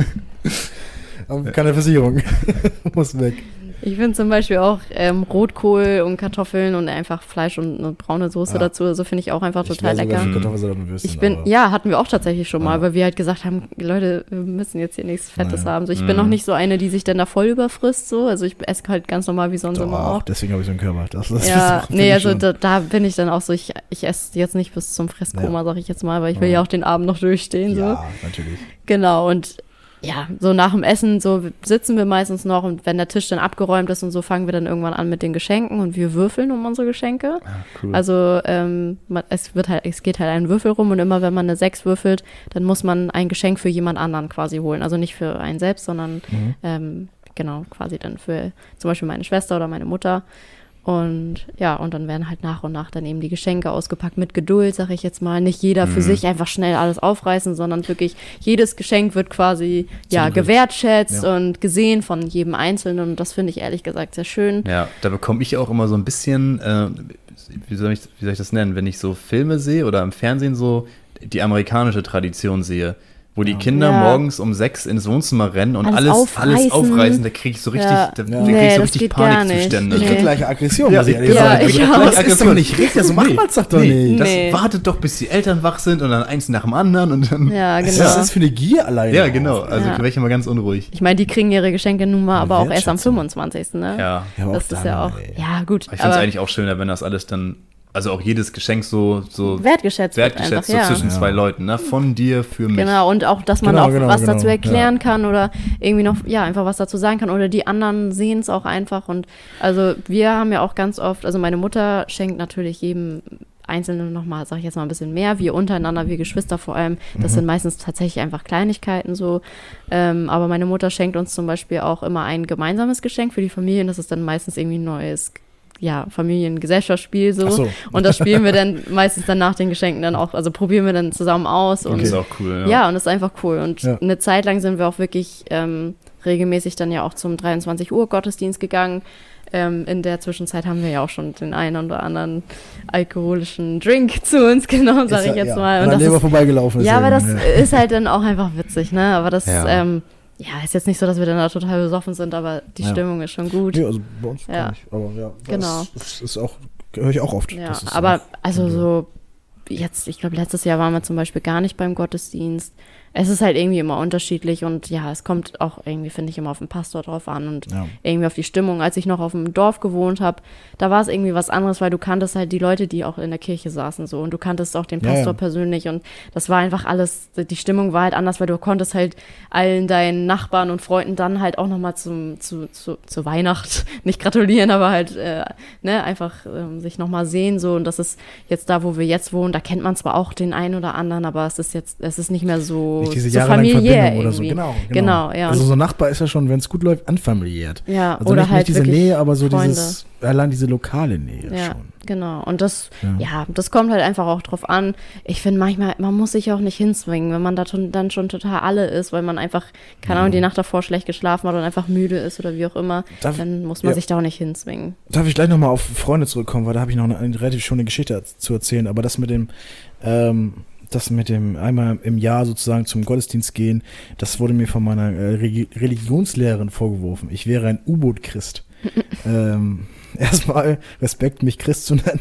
Aber keine Versicherung. Muss weg. ich finde zum Beispiel auch ähm, Rotkohl und Kartoffeln und einfach Fleisch und eine braune Soße Ja. dazu, also finde ich auch einfach total ich wär sogar lecker. für Kartoffelsalat und Würstchen, Ich bin, aber- ja, hatten wir auch tatsächlich schon mal, Ja. weil wir halt gesagt haben, Leute, wir müssen jetzt hier nichts Fettes Naja. haben. So, ich bin Mhm. noch nicht so eine, die sich dann da voll überfrisst, so. Also ich esse halt ganz normal wie sonst Doch, immer auch. deswegen habe ich so einen Körper. Das, das Ja, das nee, finde ich also schon. da, da bin ich dann auch so, ich, ich esse jetzt nicht bis zum Fresskoma, Ja. sag ich jetzt mal, weil ich will Ja. ja auch den Abend noch durchstehen, so. Ja, natürlich. Genau, und ja, so nach dem Essen, so sitzen wir meistens noch und wenn der Tisch dann abgeräumt ist und so, fangen wir dann irgendwann an mit den Geschenken und wir würfeln um unsere Geschenke. Ja, cool. Also ähm, man, es wird halt, es geht halt ein Würfel rum und immer wenn man eine sechs würfelt, dann muss man ein Geschenk für jemand anderen quasi holen. Also nicht für einen selbst, sondern Mhm. ähm, genau, quasi dann für zum Beispiel meine Schwester oder meine Mutter. Und ja, und dann werden halt nach und nach dann eben die Geschenke ausgepackt mit Geduld, sag ich jetzt mal. Nicht jeder für Mhm. sich einfach schnell alles aufreißen, sondern wirklich jedes Geschenk wird quasi ja Zelebriert. gewertschätzt Ja. und gesehen von jedem Einzelnen. Und das finde ich ehrlich gesagt sehr schön. Ja, da bekomme ich auch immer so ein bisschen, äh, wie, soll ich, wie soll ich das nennen, wenn ich so Filme sehe oder im Fernsehen so die amerikanische Tradition sehe, wo die Kinder Ja. morgens um sechs ins Wohnzimmer rennen und Alles alles, alles aufreißen. aufreißen, da kriege ich so richtig, Ja. da, da Ja. krieg Nee, ich so das richtig geht gar nicht. Panikzustände. Ich Nee. krieg gleich Aggression, Ja, muss ich ehrlich ja, sagen. ich Also, auch. das ist doch nicht richtig, so macht man's doch doch Nee, nicht. das Nee. wartet doch, bis die Eltern wach sind und dann eins nach dem anderen und dann. Ja, Was genau. ist das für eine Gier alleine? Ja, genau. Also Ja. da wäre ich immer ganz unruhig. Ich meine, die kriegen ihre Geschenke nun mal, aber auch erst am Wertschätzung. fünfundzwanzigsten Ne? Ja. Ja, aber Das auch ist dann, ja auch, ey. ja gut, Ich finde es aber eigentlich auch schöner, wenn das alles dann, also auch jedes Geschenk so, so wertgeschätzt, wertgeschätzt, wird so einfach, ja. zwischen zwei Ja. Leuten, ne? Von dir für mich. Genau, und auch, dass man Genau, auch genau, was genau, dazu erklären ja. kann oder irgendwie noch, ja, einfach was dazu sagen kann oder die anderen sehen es auch einfach und also wir haben ja auch ganz oft, also meine Mutter schenkt natürlich jedem Einzelnen nochmal, sag ich jetzt mal ein bisschen mehr, wir untereinander, wir Geschwister vor allem, das Mhm. sind meistens tatsächlich einfach Kleinigkeiten so, ähm, aber meine Mutter schenkt uns zum Beispiel auch immer ein gemeinsames Geschenk für die Familie und das ist dann meistens irgendwie ein neues ja, Familiengesellschaftsspiel so. Ach so. Und das spielen wir dann meistens dann nach den Geschenken dann auch, also probieren wir dann zusammen aus und Das ist auch cool, ja. ja, und das ist einfach cool. Und Ja. eine Zeit lang sind wir auch wirklich ähm, regelmäßig dann ja auch zum dreiundzwanzig Uhr Gottesdienst gegangen. Ähm, in der Zwischenzeit haben wir ja auch schon den einen oder anderen alkoholischen Drink zu uns genommen, sag Ist ich ja- jetzt ja. mal. An Und der das Leber ist, vorbeigelaufen ist. ja, aber das irgendwie, ist halt dann auch einfach witzig, ne? Aber das Ja. ähm, ja, ist jetzt nicht so, dass wir dann da total besoffen sind, aber die Ja. Stimmung ist schon gut. Nee, also bei uns Ja. gar nicht. Aber ja, das Genau. ist, ist auch höre ich auch oft. Ja, Das ist aber so. also so jetzt, ich glaube, letztes Jahr waren wir zum Beispiel gar nicht beim Gottesdienst. Es ist halt irgendwie immer unterschiedlich und ja, es kommt auch irgendwie, finde ich, immer auf den Pastor drauf an und Ja. irgendwie auf die Stimmung. Als ich noch auf dem Dorf gewohnt habe, da war es irgendwie was anderes, weil du kanntest halt die Leute, die auch in der Kirche saßen so und du kanntest auch den Ja, Pastor ja. persönlich und das war einfach alles, die Stimmung war halt anders, weil du konntest halt allen deinen Nachbarn und Freunden dann halt auch nochmal zum, zu, zu, zur Weihnacht, nicht gratulieren, aber halt, äh, ne, einfach ähm, sich nochmal sehen so und das ist jetzt da, wo wir jetzt wohnen, da kennt man zwar auch den einen oder anderen, aber es ist jetzt, es ist nicht mehr so, Nicht diese so jahrelange familiär Verbindung oder so. irgendwie. Genau, genau. Genau, ja. Also so ein Nachbar ist ja schon, wenn es gut läuft, anfamiliärt. Ja, also oder nicht, halt nicht diese wirklich Nähe, aber so Freunde. dieses, allein diese lokale Nähe Ja, schon. genau. Und das, Ja. ja. das kommt halt einfach auch drauf an. Ich finde manchmal, man muss sich auch nicht hinzwingen, wenn man da ton- dann schon total alle ist, weil man einfach, keine Ahnung, die Nacht davor schlecht geschlafen hat und einfach müde ist oder wie auch immer, Darf- dann muss man ja. sich da auch nicht hinzwingen. Darf ich gleich nochmal auf Freunde zurückkommen, weil da habe ich noch eine, eine relativ schöne Geschichte zu erzählen, aber das mit dem, ähm, das mit dem einmal im Jahr sozusagen zum Gottesdienst gehen, das wurde mir von meiner äh, Regi- Religionslehrerin vorgeworfen. Ich wäre ein U-Boot-Christ. ähm, erstmal Respekt, mich Christ zu nennen.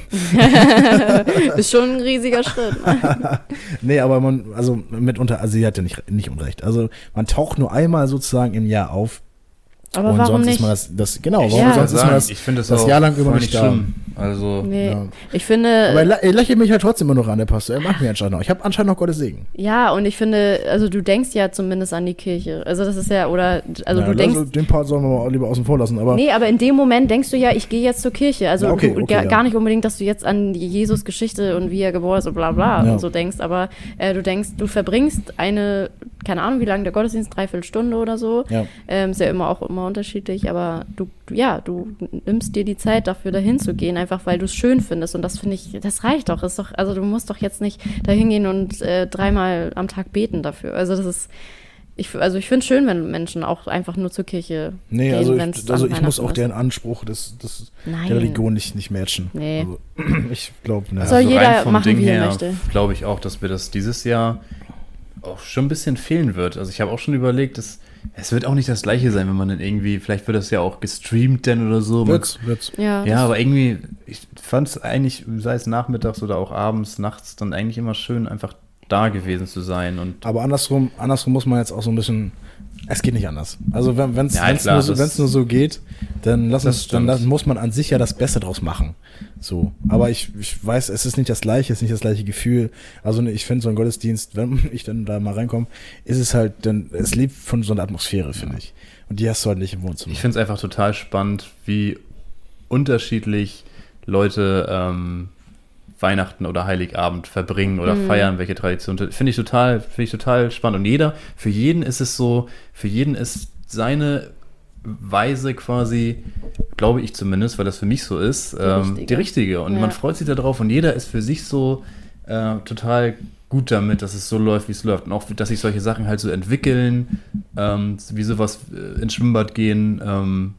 Ist schon ein riesiger Schritt. Ne? Nee, aber man, also mitunter, also sie hat ja nicht, nicht unrecht. Also man taucht nur einmal sozusagen im Jahr auf. Aber und warum sonst nicht? ist man das, das genau, warum Ja. sonst ist man das, ich finde das, das auch Jahr lang über voll nicht da. schlimm. Also, Nee, Ja. ich finde, Aber er, lä- er lächelt mich halt trotzdem immer noch an, der Pastor. Er macht mir anscheinend noch. Ich habe anscheinend noch Gottes Segen. ja, und ich finde, also du denkst ja zumindest an die Kirche. Also das ist ja, oder, also ja, du denkst, also den Part sollen wir mal lieber außen vor lassen. Aber nee, aber in dem Moment denkst du ja, ich gehe jetzt zur Kirche. Also Ja, okay, du, okay, gar, ja. gar nicht unbedingt, dass du jetzt an die Jesus-Geschichte und wie er geboren ist und bla bla Ja. und so denkst, aber äh, du denkst, du verbringst eine, keine Ahnung, wie lange der Gottesdienst, dreiviertel Stunde oder so. Ja. Ähm, ist ja immer auch immer unterschiedlich, aber du, du- ja, du nimmst dir die Zeit dafür, dahin zu gehen, einfach weil du es schön findest. Und das finde ich, das reicht doch. Ist doch. Also du musst doch jetzt nicht dahin gehen und äh, dreimal am Tag beten dafür. Also das ist. Ich, also ich finde es schön, wenn Menschen auch einfach nur zur Kirche nee, gehen, also, wenn's ich, also an ich muss Weihnachten auch ist. deren Anspruch des, des, Nein. der Religion nicht, nicht matchen. Nee. Also, ich glaube, ne. Soll also jeder rein vom machen, Ding wie er her, möchte. glaube ich auch, dass mir das dieses Jahr auch schon ein bisschen fehlen wird. Also ich habe auch schon überlegt, dass es wird auch nicht das Gleiche sein, wenn man dann irgendwie, vielleicht wird das ja auch gestreamt denn oder so. Man- wird's, wird's. Ja, Ja, aber irgendwie, ich fand es eigentlich, sei es nachmittags oder auch abends, nachts, dann eigentlich immer schön, einfach da gewesen zu sein. Und Aber andersrum, andersrum muss man jetzt auch so ein bisschen. Es geht nicht anders. Also wenn es Ja, klar, nur, so, das- wenn's nur so geht, dann, lass Das uns, dann stimmt. lass- muss man an sich ja das Beste draus machen. So. Aber ich, ich weiß, es ist nicht das Gleiche, es ist nicht das gleiche Gefühl. Also ich finde so ein Gottesdienst, wenn ich dann da mal reinkomme, ist es halt, dann, es lebt von so einer Atmosphäre, finde ich. Und die hast du halt nicht im Wohnzimmer. ich finde es einfach total spannend, wie unterschiedlich Leute ähm, Weihnachten oder Heiligabend verbringen oder feiern, welche Tradition. Finde ich total, finde ich total spannend. Und jeder, für jeden ist es so, für jeden ist seine Weise quasi, glaube ich zumindest, weil das für mich so ist, die, ähm, richtige. die richtige. Und Ja. man freut sich darauf und jeder ist für sich so äh, total gut damit, dass es so läuft, wie es läuft. Und auch, dass sich solche Sachen halt so entwickeln, ähm, wie sowas äh, ins Schwimmbad gehen, ähm,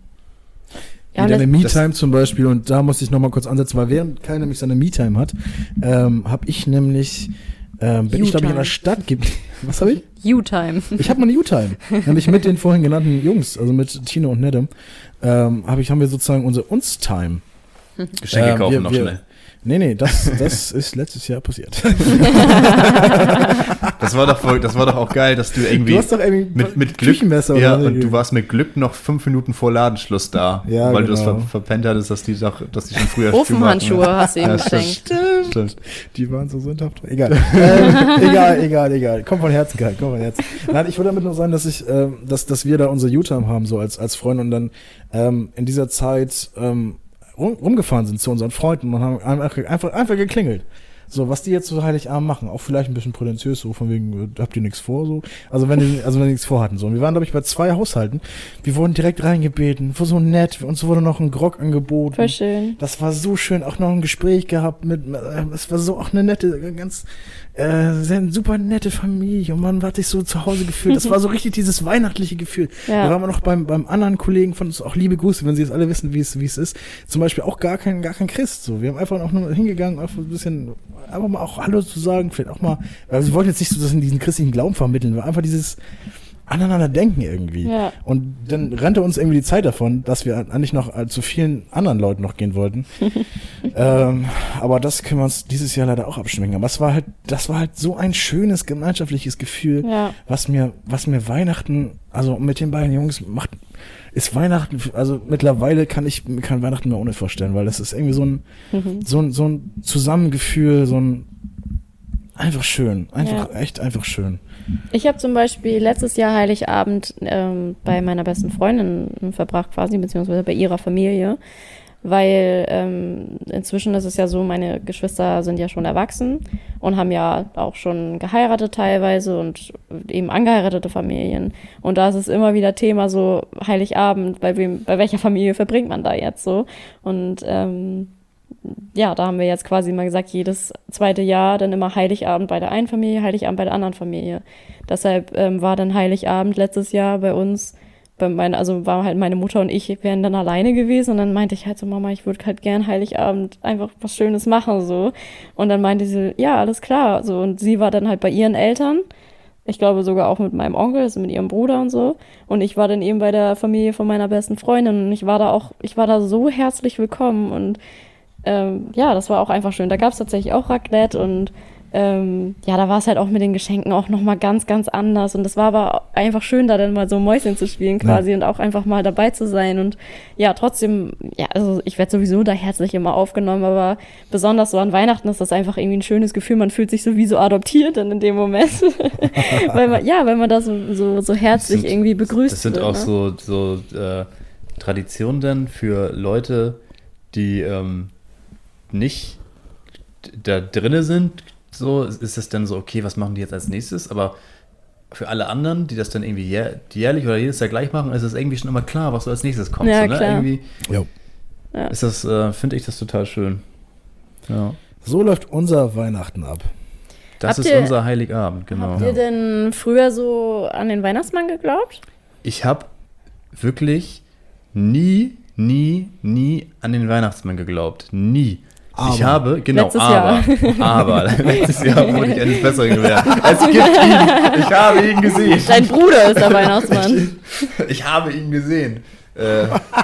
Ja, Wieder und eine das- Me-Time zum Beispiel, und da muss ich nochmal kurz ansetzen, weil während Kai nämlich seine Me-Time hat, ähm, habe ich nämlich, ähm, bin ich glaube ich in der You-Time. Stadt, ge- was habe ich? You-Time. Ich habe mal eine U-Time, nämlich mit den vorhin genannten Jungs, also mit Tino und Nedem, ähm, hab ich, haben wir sozusagen unsere Uns-Time. Geschenke Ähm, kaufen wir- noch wir- schnell. Nee, nee, das, das ist letztes Jahr passiert. Das war doch voll, das war doch auch geil, dass du irgendwie Du hast doch irgendwie mit, mit Glück, Küchenmesser ja, oder so. und du warst mit Glück noch fünf Minuten vor Ladenschluss da, Ja, weil du das genau. ver verpennt hattest, dass die, doch, dass die schon früher Ofenhandschuhe zumachen. hast du ihm Ja, geschenkt. Stimmt. Die waren so sündhaft. Egal. ähm, egal, egal, egal. Komm von Herzen, Kai, komm von Herzen. Nein, ich würde damit nur sagen, dass ich, ähm, dass, dass wir da unsere U-Time haben, so als, als Freunde, und dann ähm, in dieser Zeit ähm, rum, rumgefahren sind zu unseren Freunden und haben einfach, einfach, einfach geklingelt. So, was die jetzt so Heiligabend machen, auch vielleicht ein bisschen prätentiös, so von wegen, äh, habt ihr nichts vor, so. Also wenn die, also wenn die nichts vorhatten, so. Und wir waren, glaube ich, bei zwei Haushalten. Wir wurden direkt reingebeten, war so nett, uns wurde noch ein Grog angeboten. Voll schön. Das war so schön, auch noch ein Gespräch gehabt mit, äh, es war so auch eine nette, ganz, äh, sehr super nette Familie, und man hat sich so zu Hause gefühlt. Das war so richtig dieses weihnachtliche Gefühl. Ja. Da waren wir noch beim, beim anderen Kollegen von uns, auch liebe Grüße, wenn sie jetzt alle wissen, wie es, wie es ist. Zum Beispiel auch gar kein, gar kein Christ, so. Wir haben einfach auch nur hingegangen, einfach ein bisschen, einfach mal auch Hallo zu sagen, vielleicht auch mal, weil wir wollten jetzt nicht so das in diesen christlichen Glauben vermitteln, war einfach dieses, aneinander denken irgendwie. Ja. Und dann rannte uns irgendwie die Zeit davon, dass wir eigentlich noch äh, zu vielen anderen Leuten noch gehen wollten. ähm, aber das können wir uns dieses Jahr leider auch abschminken. Aber es war halt, das war halt so ein schönes gemeinschaftliches Gefühl, Ja. was mir, was mir Weihnachten, also mit den beiden Jungs macht, ist Weihnachten, also mittlerweile kann ich mir kein Weihnachten mehr ohne vorstellen, weil das ist irgendwie so ein, Mhm. so ein, so ein Zusammengefühl, so ein einfach schön, einfach, Ja. echt einfach schön. Ich habe zum Beispiel letztes Jahr Heiligabend ähm, bei meiner besten Freundin verbracht quasi, beziehungsweise bei ihrer Familie, weil ähm, inzwischen ist es ja so, meine Geschwister sind ja schon erwachsen und haben ja auch schon geheiratet teilweise und eben angeheiratete Familien. Und da ist es immer wieder Thema so Heiligabend, bei wem, bei welcher Familie verbringt man da jetzt so? Und ähm, ja, da haben wir jetzt quasi mal gesagt, jedes zweite Jahr dann immer Heiligabend bei der einen Familie, Heiligabend bei der anderen Familie. Deshalb ähm, war dann Heiligabend letztes Jahr bei uns, bei mein, also war halt meine Mutter und ich wären dann alleine gewesen und dann meinte ich halt so, Mama, ich würde halt gern Heiligabend einfach was Schönes machen, so. Und dann meinte sie, ja, alles klar, so. Und sie war dann halt bei ihren Eltern, ich glaube sogar auch mit meinem Onkel, also mit ihrem Bruder und so. Und ich war dann eben bei der Familie von meiner besten Freundin und ich war da auch, ich war da so herzlich willkommen und Ähm, ja, das war auch einfach schön. Da gab es tatsächlich auch Raclette und ähm, ja, da war es halt auch mit den Geschenken auch nochmal ganz, ganz anders. Und das war aber einfach schön, da dann mal so Mäuschen zu spielen quasi, ja, und auch einfach mal dabei zu sein. Und ja, trotzdem, ja, also ich werde sowieso da herzlich immer aufgenommen, aber besonders so an Weihnachten ist das einfach irgendwie ein schönes Gefühl. Man fühlt sich sowieso adoptiert dann in dem Moment. weil man, ja, weil man da so, so, so herzlich sind, irgendwie begrüßt Das sind wird, auch ne? so, so äh, Traditionen dann für Leute, die ähm, nicht da drinne sind, so ist es dann so, okay, was machen die jetzt als nächstes? Aber für alle anderen, die das dann irgendwie jähr, jährlich oder jedes Jahr gleich machen, ist es irgendwie schon immer klar, was so als nächstes kommt. Ja, so, ne? klar. Irgendwie Jo. Ja. ist das, äh, finde ich das total schön. Ja. So läuft unser Weihnachten ab. Das Habt ist ihr- unser Heiligabend, genau. Habt ihr denn früher so an den Weihnachtsmann geglaubt? Ich habe wirklich nie, nie, nie an den Weihnachtsmann geglaubt. Nie. Ich Aber. habe, genau, Letztes aber, aber, letztes Jahr wurde ich eines Besseren gelehrt. Es gibt ihn, ich habe ihn gesehen. Dein Bruder ist der Weihnachtsmann. Ich habe ihn gesehen. Äh,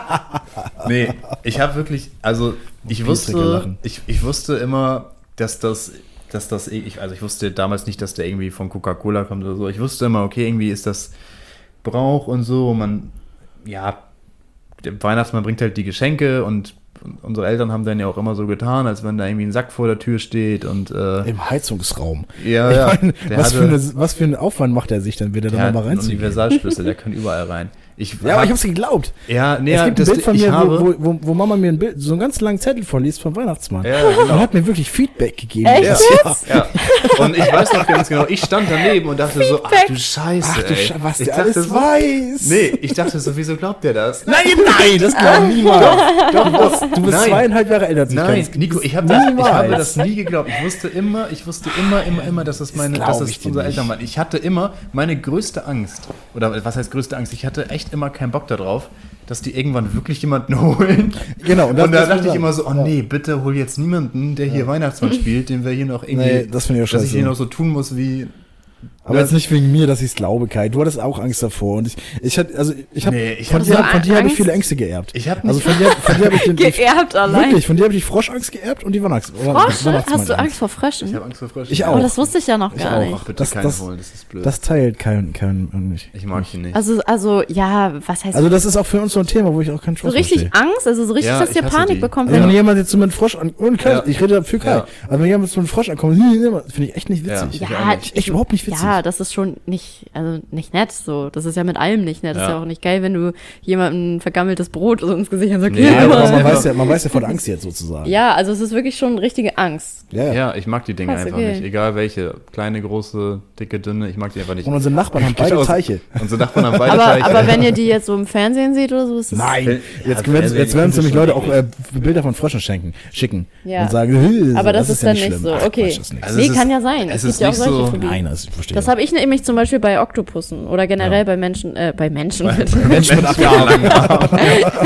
nee, ich habe wirklich, also ich Piestrige wusste, lachen. ich, ich wusste immer, dass das, dass das, ich, also ich wusste damals nicht, dass der irgendwie von Coca-Cola kommt oder so. Ich wusste immer, okay, irgendwie ist das Brauch und so. Man, ja, der Weihnachtsmann bringt halt die Geschenke und unsere Eltern haben dann ja auch immer so getan, als wenn da irgendwie ein Sack vor der Tür steht und äh, Im Heizungsraum. ja, Ich ja, meine, der was, für hatte- eine, was für einen Aufwand macht er sich dann, wird er der da hat mal einen reinziehen? Universalschlüssel, der kann überall rein. Ich Ja, aber ich hab's geglaubt. ja, nee, Es gibt ein das, Bild von ich mir, habe, wo, wo, wo, wo Mama mir ein Bild, so einen ganz langen Zettel vorliest vom Weihnachtsmann. Ja, Und genau. hat mir wirklich Feedback gegeben. Echt Das jetzt? Jahr. Ja, und ich weiß noch ganz genau, ich stand daneben und dachte so, ach du Scheiße, Ach du ey. Scheiße, was ich der dachte alles so, weiß. Nee, ich dachte so, wieso glaubt der das? Nein, nein, das glaube ich niemals. Doch, doch, Du bist nein. zweieinhalb Jahre älter als ich. Nein, Dennis. Nico, ich, hab das, ich Niemals. habe das nie geglaubt. Ich wusste immer, ich wusste immer, immer, immer, dass das meine, Das dass glaub das ich dir unser nicht. Eltern waren. Ich hatte immer meine größte Angst, oder was heißt größte Angst? Ich hatte echt immer keinen Bock darauf, dass die irgendwann wirklich jemanden holen. Genau, und Und, das- da das dachte ich will immer ich so, oh sagen. nee, bitte hol jetzt niemanden, der hier Weihnachtsmann spielt, den wir hier noch irgendwie, Nee, das finde ich auch dass ich scheiße. hier noch so tun muss wie. Aber jetzt nicht wegen mir, dass ich es glaube, Kai. Du hattest auch Angst davor. Und ich, ich hatte, also ich habe Nee, ich von hab dir, so von dir habe ich Angst. viele Ängste geerbt. Ich hab also nicht- von dir, von dir habe ich den, die, Geerbt allein. wirklich, von dir habe ich die Froschangst geerbt und die Weihnachtsangst. Frosche? Hast du Angst vor Fröschen? Ich habe Angst vor Fröschen. Ich Oh, auch. das wusste ich ja noch Ich gar auch. nicht. Ach, bitte Das- keine das- holen, das ist blöd. Das teilt kein, kein und nicht. ich mag ihn nicht. Also, also, ja, was heißt Also das ist auch für uns so ein Thema, wo ich auch keinen so Spaß richtig verstehe. Angst? Also so richtig, Ja, dass ich ihr hasse Panik die. bekommt? Also wenn wenn ihr- jemand jetzt so mit Frosch an, und Kai, Ja. ich rede für Kai, Ja. also wenn jemand so mit Frosch ankommt, finde ich echt nicht witzig. Ja. Ja, auch nicht. Echt, echt überhaupt nicht witzig. Ja, das ist schon nicht, also nicht nett so. Das ist ja mit allem nicht nett. Das ist Ja. ja auch nicht geil, wenn du jemandem vergammeltes Brot so ins Gesicht hast. Okay, Nee, Ja, aber aber das man ist weiß einfach- ja, man weiß ja vor der Angst jetzt sozusagen. ja, also es ist wirklich schon richtige Angst. Ja, ja. Ja, ich mag die Dinge Krass, einfach okay. nicht. Egal welche. Kleine, große, dicke, dünne, ich mag die einfach nicht. Und unsere Nachbarn haben beide Genau. Teiche. Unsere Nachbarn haben beide Aber, Teiche. aber wenn ihr die jetzt so im Fernsehen seht oder so, ist das... Nein, Ja, jetzt, ja, werden, also, jetzt werden uns das ist nämlich schon Leute auch äh, eklig. Bilder von Fröschen schenken, schicken Ja. und sagen, "Hü, Aber das, ist ja dann nicht schlimm." so. Ach, Okay. Quatsch, das ist nix. Also nee, es ist- kann ja sein. es Es gibt ist ja auch nicht solche so- Phobien. Nein, das verstehe ich Das das habe ich nämlich zum Beispiel bei Oktopussen oder generell ja. bei Menschen, äh, bei Menschen. Bei mit Menschen mit abgelangen Armen.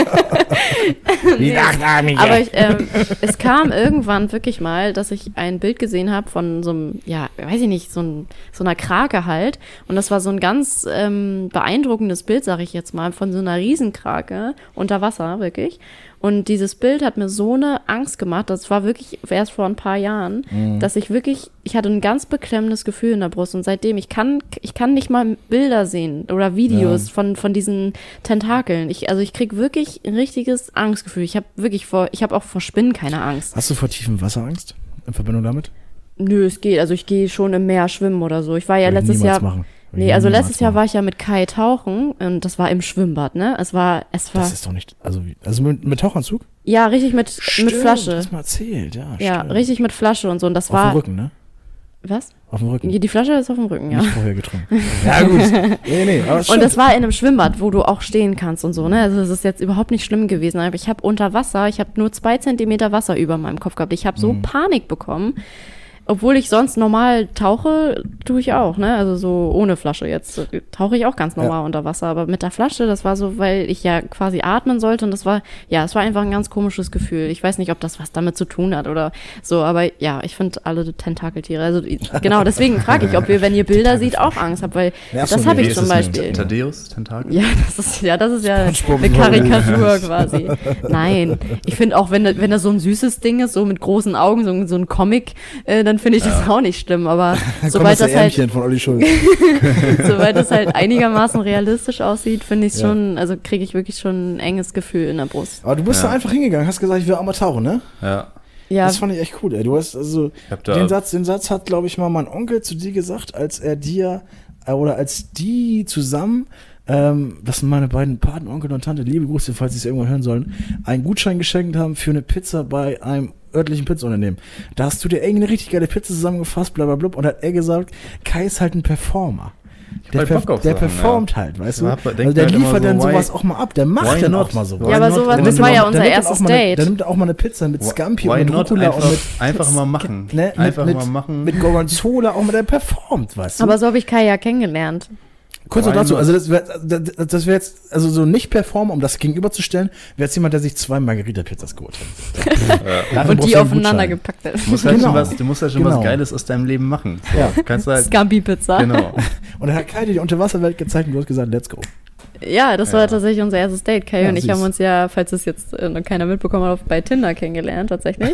nee. Aber ich, ähm, es kam irgendwann wirklich mal, dass ich ein Bild gesehen habe von so einem, ja, weiß ich nicht, so, ein, so einer Krake halt. Und das war so ein ganz ähm, beeindruckendes Bild, sag ich jetzt mal, von so einer Riesenkrake unter Wasser, wirklich. Und dieses Bild hat mir so eine Angst gemacht, das war wirklich erst vor ein paar Jahren, mhm. dass ich wirklich, ich hatte ein ganz beklemmendes Gefühl in der Brust und seitdem, ich kann, ich kann nicht mal Bilder sehen oder Videos ja. von, von diesen Tentakeln. Ich, also ich krieg wirklich ein richtiges Angstgefühl. Ich habe wirklich vor, ich habe auch vor Spinnen keine Angst. Hast du vor tiefem Wasser Angst in Verbindung damit? Nö, es geht. Also ich gehe schon im Meer schwimmen oder so. Ich war ja Will letztes Jahr. Machen. Nee, also letztes Jahr war ich ja mit Kai tauchen und das war im Schwimmbad, ne? Es war, es war. Das ist doch nicht, also, also mit, mit Tauchanzug? Ja, richtig mit, stimmt, mit Flasche. Du hast mal erzählt, ja. Ja, stimmt. richtig mit Flasche und so und das auf war. Auf dem Rücken, ne? Was? Auf dem Rücken. Die Flasche ist auf dem Rücken, ja. Nicht vorher getrunken. Ja, gut. Nee, nee, aber und das war in einem Schwimmbad, wo du auch stehen kannst und so, ne? Also es ist jetzt überhaupt nicht schlimm gewesen, aber ich habe unter Wasser, ich habe nur zwei Zentimeter Wasser über meinem Kopf gehabt. Ich habe so mhm. Panik bekommen. Obwohl ich sonst normal tauche, tue ich auch, ne? Also so ohne Flasche jetzt tauche ich auch ganz normal ja. unter Wasser. Aber mit der Flasche, das war so, weil ich ja quasi atmen sollte und das war, ja, es war einfach ein ganz komisches Gefühl. Ich weiß nicht, ob das was damit zu tun hat oder so, aber ja, ich finde alle Tentakeltiere, also genau, deswegen frage ich, ob ihr, wenn ihr Bilder seht, auch Angst habt, weil ja, das habe ich zum Beispiel. Thaddeus, Tentakel? Ja, das ist ja, das ist ja eine Karikatur quasi. Nein, ich finde auch, wenn, wenn das so ein süßes Ding ist, so mit großen Augen, so, so ein Comic, äh, dann finde ich das ja. auch nicht schlimm, aber sobald das, halt, von Olli Schulz. sobald das halt einigermaßen realistisch aussieht, finde ich es ja. schon, also kriege ich wirklich schon ein enges Gefühl in der Brust. Aber du bist ja. da einfach hingegangen, hast gesagt, ich will auch mal tauchen, ne? Ja. Ja. Das fand ich echt cool, ey. Du hast also, den Satz, den Satz hat, glaube ich, mal mein Onkel zu dir gesagt, als er dir, oder als die zusammen, ähm, das sind meine beiden Patenonkel und Tante, liebe Grüße, falls sie es irgendwann hören sollen, einen Gutschein geschenkt haben für eine Pizza bei einem örtlichen Pizzaunternehmen. Da hast du dir irgendeine richtig geile Pizza zusammengefasst, blablabla, und hat er gesagt, Kai ist halt ein Performer. Der, per- der Sachen, performt ja. halt, weißt ja, du? Also der halt liefert dann so, sowas why, auch mal ab, der macht dann auch mal sowas. Ja, aber sowas, das war ja unser erstes Date. Dann nimmt er auch mal eine Pizza mit Scampi why und mit Rucola einfach, und mit... Einfach mal machen. Ne, einfach mit, mal machen. Mit Gorgonzola auch mal, der performt, weißt du? Aber so habe ich Kai ja kennengelernt. Kurz noch dazu, also das wäre das wär jetzt, also so nicht performen, um das gegenüberzustellen, wäre jetzt jemand, der sich zwei Margarita-Pizzas geholt hat. Ja. Und die aufeinander gepackt hat. Du musst halt genau. schon, was, du musst halt schon genau. was Geiles aus deinem Leben machen. So, ja. kannst halt, Scampi-Pizza. Genau. Und dann hat Kai dir die Unterwasserwelt gezeigt und du hast gesagt, let's go. Ja, das war ja. tatsächlich unser erstes Date. Kai ja, und ich süß. haben uns ja, falls es jetzt äh, noch keiner mitbekommen hat, bei Tinder kennengelernt, tatsächlich.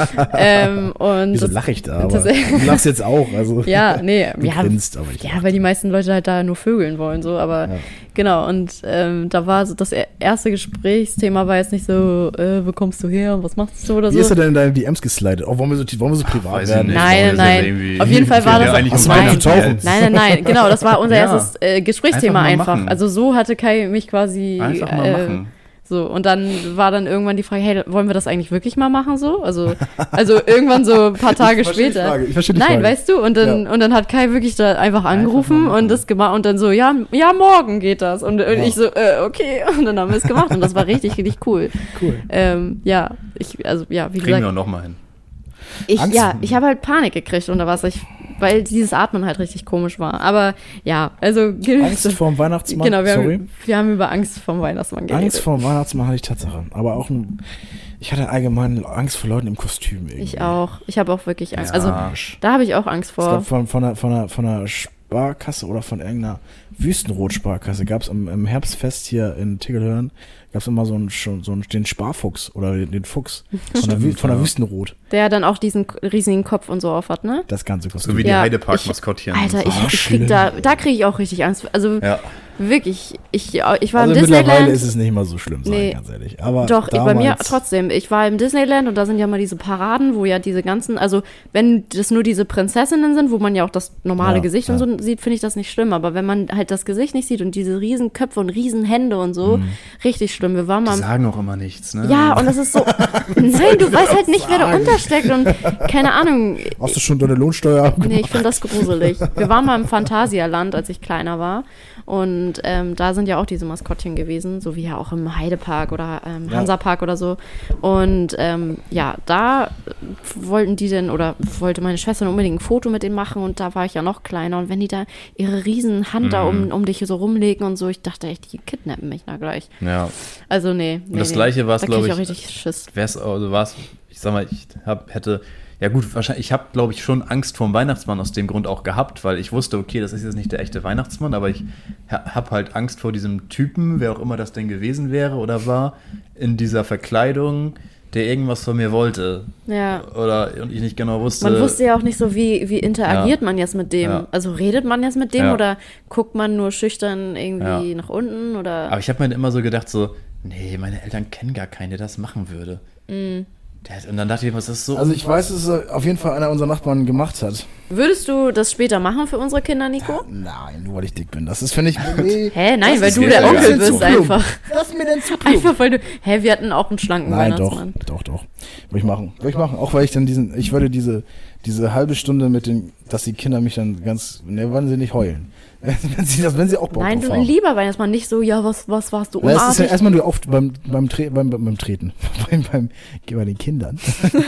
ähm, und Wieso lache ich da? Aber du lachst jetzt auch. Also. Ja, nee. Du ja, grinst, aber ich ja, weil die meisten Leute halt da nur vögeln wollen, so, aber ja. Genau, und ähm, da war so das erste Gesprächsthema war jetzt nicht so, äh, wo kommst du her und was machst du oder so. Wie ist er denn in deine D Ms geslidet? Oh, wollen wir so, wollen wir so privat Ach, werden? Nicht, nein, nein, auf jeden Fall war das eigentlich auch, um nein, tauchen. nein, nein, nein, genau, das war unser ja. erstes äh, Gesprächsthema einfach. einfach. Also so hatte Kai mich quasi einfach mal äh, machen. So, und dann war dann irgendwann die Frage, hey, wollen wir das eigentlich wirklich mal machen so? Also, also irgendwann so ein paar Tage ich verstehe später. Die Frage. Ich verstehe die Nein, Frage. weißt du? Und dann, ja. und dann hat Kai wirklich da einfach angerufen einfach und das gemacht und dann so, ja, ja, morgen geht das. Und, und ja. ich so, äh, okay. Und dann haben wir es gemacht und das war richtig, richtig cool. Cool. Ähm, ja, ich, also, ja, wie Kriegen gesagt. wir auch noch mal hin. Ich, Angst? ja, ich habe halt Panik gekriegt unter Wasser, ich, weil dieses Atmen halt richtig komisch war. Aber ja, also... Angst vorm Weihnachtsmann, genau, wir sorry. Haben, wir haben über Angst vorm Weihnachtsmann geredet. Angst vorm Weihnachtsmann hatte ich Tatsache. Aber auch ein, ich hatte allgemein Angst vor Leuten im Kostüm irgendwie. Ich auch. Ich habe auch wirklich Angst. Ja. Also da habe ich auch Angst vor. Ich glaube, von, von, einer, von, einer, von einer Sparkasse oder von irgendeiner Wüstenrot-Sparkasse gab es im, im Herbstfest hier in Tiggelhörn gab es immer so einen, so einen, den Sparfuchs oder den, den Fuchs von der, Wü- von der Wüstenrot. Der dann auch diesen riesigen Kopf und so auf hat, ne? Das ganze Kostüm. So wie die Ja, Heidepark-Maskottchen. Alter, und so. ich, ich krieg da, da kriege ich auch richtig Angst. Also Ja. wirklich, ich, ich war Also im Disneyland. mittlerweile ist es nicht mal so schlimm, sage Nee. ich ganz ehrlich. Aber Doch, damals, bei mir trotzdem. Ich war im Disneyland und da sind ja mal diese Paraden, wo ja diese ganzen, also wenn das nur diese Prinzessinnen sind, wo man ja auch das normale Ja, Gesicht ja. und so sieht, finde ich das nicht schlimm. Aber wenn man halt das Gesicht nicht sieht und diese riesen Köpfe und riesen Hände und so, Mhm. richtig schlimm. Wir waren Die mal... sagen auch immer nichts, ne? Ja, und das ist so, nein, du weißt halt nicht, wer da untersteckt und keine Ahnung. Hast du schon deine Lohnsteuer abgemacht? Nee, ich finde das gruselig. Wir waren mal im Phantasialand, als ich kleiner war und ähm, da sind sind ja auch diese Maskottchen gewesen, so wie ja auch im Heidepark oder ähm, Hansapark oder so. Und ähm, ja, da wollten die denn, oder wollte meine Schwester unbedingt ein Foto mit denen machen und da war ich ja noch kleiner. Und wenn die da ihre riesen Hand mhm. da um, um dich so rumlegen und so, ich dachte echt, die kidnappen mich da gleich. Ja. Also nee. nee und das nee. Gleiche war es, glaube ich, ich auch richtig Schiss. Wär's, also war's, ich sag mal, ich hab, hätte, ja gut, wahrscheinlich, ich habe, glaube ich, schon Angst vor dem Weihnachtsmann aus dem Grund auch gehabt, weil ich wusste, okay, das ist jetzt nicht der echte Weihnachtsmann, aber ich habe halt Angst vor diesem Typen, wer auch immer das denn gewesen wäre oder war, in dieser Verkleidung, der irgendwas von mir wollte. Ja. Oder, und ich nicht genau wusste. Man wusste ja auch nicht so, wie, wie interagiert ja. man jetzt mit dem. Ja. Also redet man jetzt mit dem ja. oder guckt man nur schüchtern irgendwie ja. nach unten? Oder? Aber ich habe mir immer so gedacht, so, nee, meine Eltern kennen gar keinen, der das machen würde. Mhm. Der, und dann dachte ich, was ist so? Also ich weiß, dass es auf jeden Fall einer unserer Nachbarn gemacht hat. Würdest du das später machen für unsere Kinder, Nico? Nein, nur weil ich dick bin. Das ist, finde ich, nee. Hä, nein, das weil ist du mir der egal. Onkel bist einfach. Das ist mir denn zu plump. Einfach weil du, hä, wir hatten auch einen schlanken Nein, Weihnachtsmann. doch, doch, doch. Würde ich machen. Würde ich machen. Auch weil ich dann diesen, ich würde diese, diese halbe Stunde mit den, dass die Kinder mich dann ganz, ne, wollen sie nicht heulen. Wenn sie, das, wenn sie auch Bock Nein, drauf du haben. lieber Weihnachtsmann, nicht so, ja, was, was warst du Na, es ist ja unartig? erstmal nur oft beim, beim, Tre beim, beim, beim Treten. beim, beim, bei den Kindern.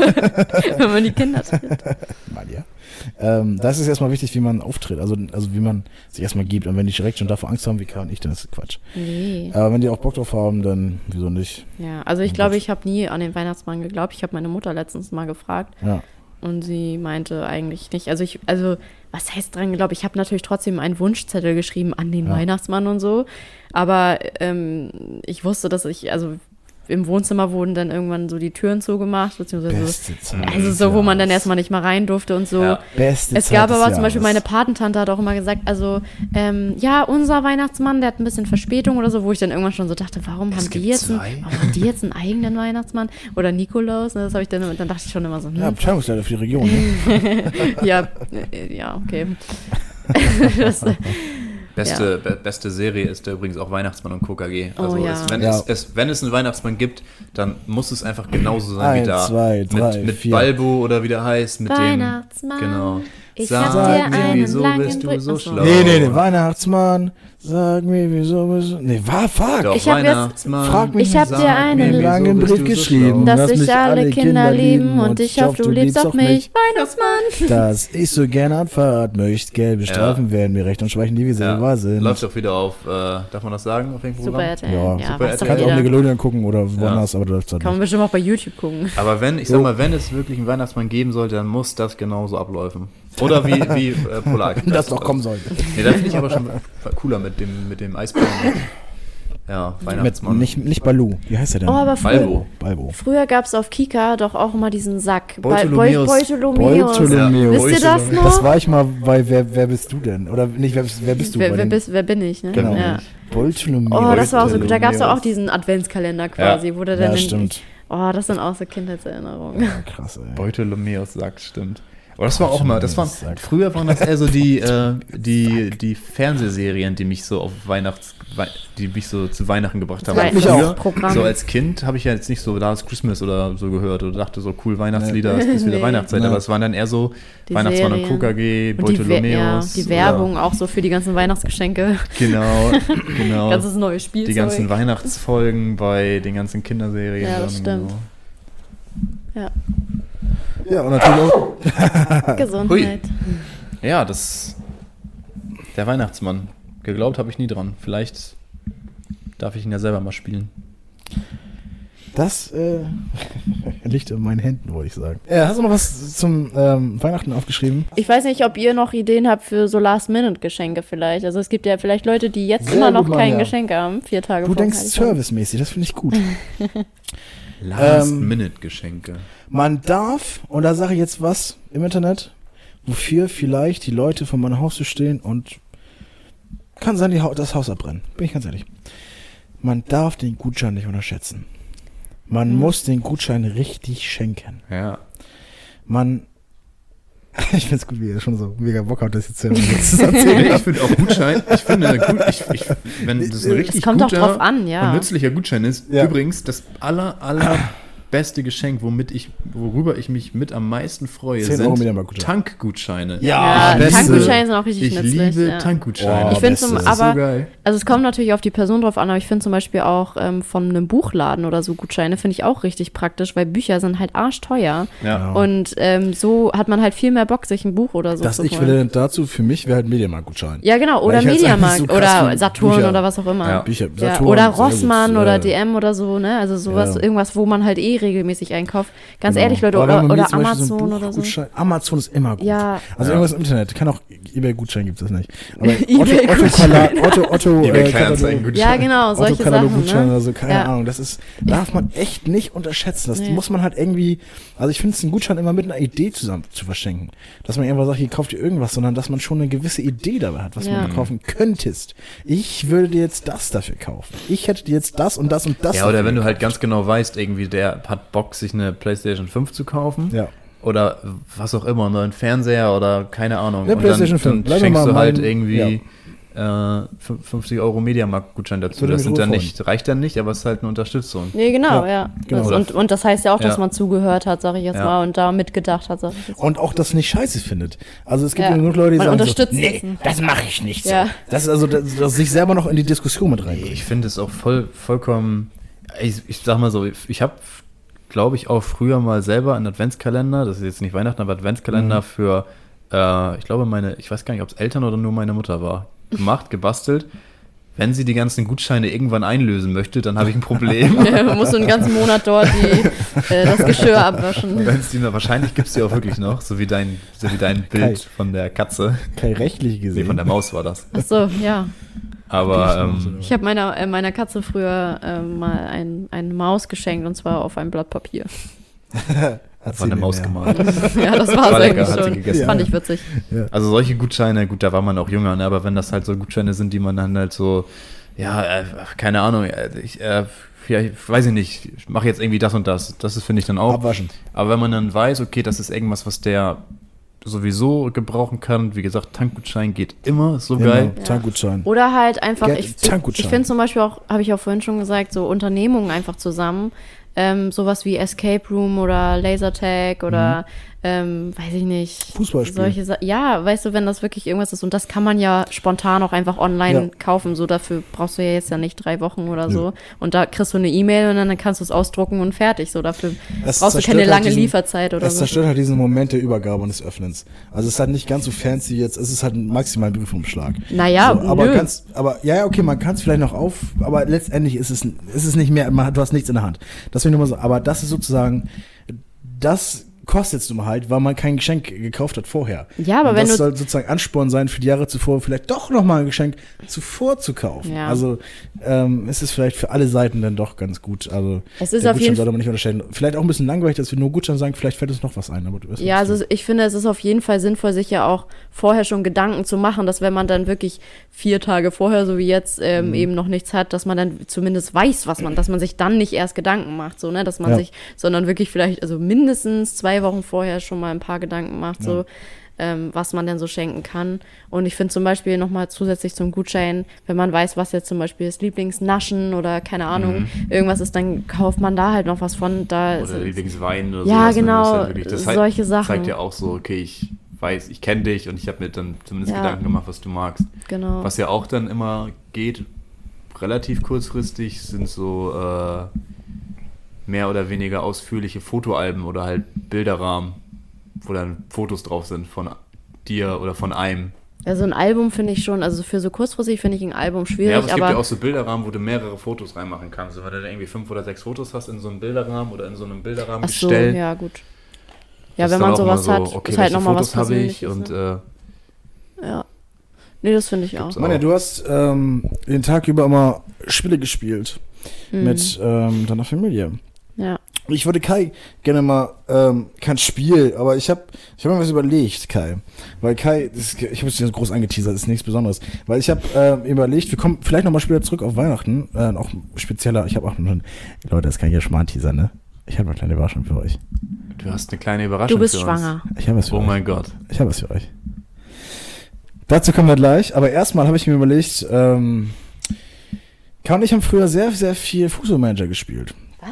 Wenn man die Kinder tritt. Mann, ja. Ähm, das ist erstmal wichtig, wie man auftritt. Also, also wie man sich erstmal gibt. Und wenn die direkt schon davor Angst haben, wie kann ich, dann ist das Quatsch. Nee. Aber wenn die auch Bock drauf haben, dann wieso nicht? Ja, also ich glaube, ich habe nie an den Weihnachtsmann geglaubt. Ich habe meine Mutter letztens mal gefragt. Ja. Und sie meinte eigentlich nicht. Also ich, also, was heißt dran geglaubt? Ich habe natürlich trotzdem einen Wunschzettel geschrieben an den Ja. Weihnachtsmann und so. Aber ähm, ich wusste, dass ich, also im Wohnzimmer wurden dann irgendwann so die Türen zugemacht, beziehungsweise Beste Zeit also des so, wo man Jahres. dann erstmal nicht mal rein durfte und so. Ja. Beste Es Zeit gab des aber zum Beispiel, Jahres. meine Patentante hat auch immer gesagt, also, ähm, ja, unser Weihnachtsmann, der hat ein bisschen Verspätung oder so, wo ich dann irgendwann schon so dachte, warum Es haben die gibt jetzt einen, zwei? warum haben die jetzt einen eigenen Weihnachtsmann? Oder Nikolaus, ne, das habe ich dann, dann dachte ich schon immer so, hm, Ja, Abteilungsleiter für die Region. Ne? ja, äh, ja, okay. das, Beste, be beste Serie ist da übrigens auch Weihnachtsmann und K K G. Oh, Also ja. es, wenn, Ja. es, es, wenn es einen Weihnachtsmann gibt, dann muss es einfach genauso sein wie Eins, da. zwei, drei, mit mit vier. Balbo oder wie der heißt, mit Weihnachtsmann, dem. Genau. ich Sag hab dir mir, einen wieso langen bist du Brief- so Achso. schlau? Nee, nee, nee, Weihnachtsmann, sag mir, wieso bist du... Nee, war, fuck. Doch, Ich hab jetzt- Weihnachtsmann, Frag mich Ich hab sag dir einen mir, wieso langen bist Brief du so geschrieben. schlau? dass Lass sich mich alle alle Kinder Kinder lieben lieben und und ich hoffe, du liebst auch mich. Weihnachtsmann. Dass ich so gerne Anfahrt möchte, gelbe Streifen werden mir recht und schweichen die, wie sie Ja, wahr sind. läuft doch wieder auf, äh, darf man das sagen, auf irgendeinem Super Programm? R T L. Ja, Ja, Super weiß R T doch L. Kannst auch jeder. Nickelodeon gucken oder woanders, aber du läufst halt Kann man nicht. bestimmt auch bei YouTube gucken. Aber wenn, ich So. sag mal, wenn es wirklich einen Weihnachtsmann geben sollte, dann muss das genauso abläufen. Oder wie, wie äh, Polar Express. Das noch kommen sollte. Nee, da finde ich aber schon cooler mit dem, mit dem Eisbären. Ja, Mit, Weihnachtsmann. nicht, nicht Balu. Wie heißt der denn? Oh, aber früher, Balbo. Balbo. früher gab es auf Kika doch auch immer diesen Sack. Beutolomäus. Beutolomäus. Beutolomäus. Wisst ihr das noch? Das war ich mal bei Wer, wer bist du denn? Oder nicht, wer, bist- wer bist du? wer, bei wer, den- bist, wer bin ich, ne? Genau. Ja. Beutolomäus. Oh, das war auch so gut. Da gab es Beutolomäus. auch diesen Adventskalender quasi, wo der dann Ja, in, stimmt. Oh, das sind auch so Kindheitserinnerungen. Ja, krass, ey. Beutolomäus sagt, stimmt. Aber das war auch immer, das waren, Sagt. früher waren das eher so die, äh, die, die Fernsehserien, die mich so auf Weihnachts, Wei- die mich so zu Weihnachten gebracht haben. Wei- mich Früher, auch. Programm. so als Kind habe ich ja jetzt nicht so Last Christmas oder so gehört oder dachte so cool Weihnachtslieder, es ist wieder Nee. Weihnachtszeit, Nee. aber es waren dann eher so Die Weihnachtsmann und Serien. K K G, Und die, We- ja, Beutolomäus. die Werbung auch so für die ganzen Weihnachtsgeschenke. Oder, genau, genau. Ganzes neues Spielzeug. Die ganzen Weihnachtsfolgen bei den ganzen Kinderserien. Ja, das dann, stimmt. genau. Ja. Ja, und natürlich auch. Gesundheit. Ja, das. Der Weihnachtsmann. Geglaubt habe ich nie dran. Vielleicht darf ich ihn ja selber mal spielen. Das äh, liegt in meinen Händen, wollte ich sagen. Äh, hast du noch was zum ähm, Weihnachten aufgeschrieben? Ich weiß nicht, ob ihr noch Ideen habt für so Last-Minute-Geschenke vielleicht. Also es gibt ja vielleicht Leute, die jetzt Sehr immer noch gut, kein Manja. Geschenk haben, vier Tage Du vor denkst Heiligabend. servicemäßig, das finde ich gut. Last-Minute-Geschenke. Man darf, und da sage ich jetzt was im Internet, wofür vielleicht die Leute vor meinem Haus stehen und kann sein, die ha das Haus abbrennen. Bin ich ganz ehrlich. Man darf den Gutschein nicht unterschätzen. Man Mhm. muss den Gutschein richtig schenken. Ja. Man, ich find's gut, wie ihr schon so mega Bock habt, das jetzt zu zu Nee, erzählen. ich finde auch Gutschein, ich finde, gut, ich, ich, wenn das ein richtig Es kommt doch guter drauf an, ja. und nützlicher Gutschein ist, Ja. übrigens, das aller, aller beste Geschenk, womit ich, worüber ich mich mit am meisten freue, zehn Euro sind Mediamarkt-Gutscheine. Tankgutscheine. Ja, Ja, beste. Tankgutscheine sind auch richtig Ich nützlich. liebe ja. Tankgutscheine. Oh, Ich finde Beste. zum, Das ist so aber, geil. also es kommt natürlich auf die Person drauf an, aber ich finde zum Beispiel auch ähm, von einem Buchladen oder so Gutscheine finde ich auch richtig praktisch, weil Bücher sind halt arschteuer. Ja. Und ähm, so hat man halt viel mehr Bock, sich ein Buch oder so Das zu ich holen. will dazu, für mich wäre halt Mediamarkt-Gutschein. Ja, genau, Weil oder ich halt Mediamarkt so krass oder viel Saturn Bücher- oder was auch immer. Ja. Bücher, Ja, Saturn, oder sehr gut, Rossmann äh, oder D M oder so, ne? Also sowas, Ja. irgendwas, wo man halt eh regelmäßig einkauft. Ganz Genau. ehrlich, Leute, Aber wenn oder, man mir oder zum Beispiel so Amazon ein oder so. Buchgutschein- Amazon ist immer gut. Ja. Also Ja. irgendwas im Internet. Kann auch eBay-Gutschein gibt es nicht. Aber eBay-Gutschein. Otto, Otto, Otto, eBay äh, Kleinanzeigen-Gutschein. Ja, genau, solche Sachen. Autokatalog-Gutschein Ne? oder so, keine Ja. Ahnung. Das ist, darf man echt nicht unterschätzen. Das Nee. muss man halt irgendwie, also ich finde es einen Gutschein immer mit einer Idee zusammen zu verschenken. Dass man irgendwann sagt, hier kauft ihr irgendwas, sondern dass man schon eine gewisse Idee dabei hat, was Ja. man kaufen könntest. Ich würde dir jetzt das dafür kaufen. Ich hätte dir jetzt das und das und das Ja, oder dafür wenn du halt gekauft. ganz genau weißt, irgendwie der hat Bock, sich eine PlayStation fünf zu kaufen. Ja. Oder was auch immer, einen neuen Fernseher oder keine Ahnung. Eine und PlayStation dann, fünf. dann Bleiben wir schenkst mal du halt meinen- irgendwie äh, fünfzig Euro Mediamarkt-Gutschein dazu. Würde Das mich sind dann freuen. nicht, reicht dann nicht, aber es ist halt eine Unterstützung. Nee, genau, Ja, ja. genau. Das, und, und das heißt ja auch, dass Ja. man zugehört hat, sag ich jetzt Ja. mal, und da mitgedacht hat, sag ich jetzt mal. Und auch das nicht scheiße findet. Also es gibt Ja. ja genug Leute, die Man sagen unterstützt so, nee, das. das mache ich nicht so. Ja. Das ist also, dass, dass sich selber noch in die Diskussion mit reinbringt. Ich finde es auch voll, vollkommen, ich, ich sag mal so, ich habe, glaube ich, auch früher mal selber einen Adventskalender, das ist jetzt nicht Weihnachten, aber Adventskalender Mhm. für, äh, ich glaube meine, ich weiß gar nicht, ob es Eltern oder nur meine Mutter war, gemacht, gebastelt. Wenn sie die ganzen Gutscheine irgendwann einlösen möchte, dann habe ich ein Problem. Ja, man muss so einen ganzen Monat dort die, äh, das Geschirr abwaschen. Wenn es die noch, wahrscheinlich gibt es die auch wirklich noch, so wie dein, so wie dein Bild Kai. von der Katze. Kein rechtlich Nee, gesehen. von der Maus war das. Ach so, ja. Aber ähm, Ich habe meiner, äh, meiner Katze früher äh, mal ein, eine Maus geschenkt, und zwar auf ein Blatt Papier. Hat von sie der Maus den, gemalt. Ja, das war War es lecker, eigentlich hat sie schon. gegessen. Fand Ja. ich witzig. Also solche Gutscheine, gut, da war man auch jünger, ne? Aber wenn das halt so Gutscheine sind, die man dann halt so, ja, äh, keine Ahnung, äh, ich, äh, ja, ich weiß ich nicht, ich mache jetzt irgendwie das und das, das ist, finde ich dann auch. Abwaschen. Aber wenn man dann weiß, okay, das ist irgendwas, was der sowieso gebrauchen kann, wie gesagt, Tankgutschein geht immer, ist so Immer. geil. Tankgutschein. Oder halt einfach, Geld- ich, ich, Tankgutschein. ich finde zum Beispiel auch, habe ich auch vorhin schon gesagt, so Unternehmungen einfach zusammen, ähm, sowas wie Escape Room oder Lasertag oder ähm, weiß ich nicht. Fußballspiel. Solche Sa- ja, weißt du, wenn das wirklich irgendwas ist, und das kann man ja spontan auch einfach online Ja. kaufen, so dafür brauchst du ja jetzt ja nicht drei Wochen oder Nö. so, und da kriegst du eine E-Mail und dann kannst du es ausdrucken und fertig, so dafür Es brauchst du zerstört keine halt lange diesen- Lieferzeit oder Es so. zerstört halt diesen Moment der Übergabe und des Öffnens. Also es ist halt nicht ganz so fancy jetzt, es ist halt ein maximaler Briefumschlag. Naja, so, aber nö. ganz, aber ja, ja, okay, man kann es vielleicht noch auf, aber letztendlich ist es, ist es nicht mehr, man, hat- du hast nichts in der Hand. Das will ich nur mal so, aber das ist sozusagen, das kostet es nun halt, weil man kein Geschenk gekauft hat vorher. Ja, aber und wenn das du- soll sozusagen Ansporn sein, für die Jahre zuvor vielleicht doch nochmal ein Geschenk zuvor zu kaufen. Ja. Also ähm, ist es vielleicht für alle Seiten dann doch ganz gut. Also Es ist der auf Gutschein jeden sollte man nicht unterstellen. Vielleicht auch ein bisschen langweilig, dass wir nur Gutschein sagen, vielleicht fällt uns noch was ein. Aber du wirst Ja, was also ich finde, es ist auf jeden Fall sinnvoll, sich ja auch vorher schon Gedanken zu machen, dass wenn man dann wirklich vier Tage vorher, so wie jetzt, ähm, Mhm. eben noch nichts hat, dass man dann zumindest weiß, was man, dass man sich dann nicht erst Gedanken macht, so, ne, dass man Ja. sich, sondern wirklich vielleicht, also mindestens zwei Wochen vorher schon mal ein paar Gedanken macht, so, Ja. ähm, was man denn so schenken kann. Und ich finde zum Beispiel nochmal zusätzlich zum Gutschein, wenn man weiß, was jetzt zum Beispiel das Lieblingsnaschen oder keine Ahnung, irgendwas ist, dann kauft man da halt noch was von. Da Oder Lieblingswein oder Ja, sowas. ne? genau, Das ist halt wirklich- das solche halt, Sachen. zeigt ja auch so, okay, ich weiß, ich kenne dich und ich habe mir dann zumindest Ja. Gedanken gemacht, was du magst. genau. Was ja auch dann immer geht, relativ kurzfristig, sind so äh, mehr oder weniger ausführliche Fotoalben oder halt Bilderrahmen, wo dann Fotos drauf sind von dir oder von einem. Also ein Album finde ich schon, also für so kurzfristig finde ich ein Album schwierig, Ja, aber es gibt aber ja auch so Bilderrahmen, wo du mehrere Fotos reinmachen kannst. Wenn du da irgendwie fünf oder sechs Fotos hast in so einem Bilderrahmen oder in so einem Bilderrahmen ach so, gestellt. ja gut. Ja, ist wenn dann man auch immer sowas so, hat, okay, ist halt welche nochmal was Fotos habe ich Persönliches. und Ne? äh, Ja. Nee, das finde ich auch. Gibt's Manja, du hast ähm, den Tag über immer Spiele gespielt Mhm. mit ähm, deiner Familie. Ja. Ich würde Kai gerne mal, ähm, kein Spiel, aber ich habe ich hab mir was überlegt, Kai. Weil Kai, das, ich habe es dir groß angeteasert, das ist nichts Besonderes. Weil ich habe ähm, überlegt, wir kommen vielleicht nochmal später zurück auf Weihnachten. Äh, auch spezieller, ich habe auch noch, Leute, das kann ich ja schon mal anteasern, ne? Ich habe eine kleine Überraschung für euch. du hast eine kleine Überraschung Du bist für schwanger. Ich habe was Uns. für Oh euch. mein Gott. Ich habe was für euch. Dazu kommen wir gleich, aber erstmal habe ich mir überlegt, ähm, Kai und ich haben früher sehr, sehr viel Fußballmanager gespielt. Was?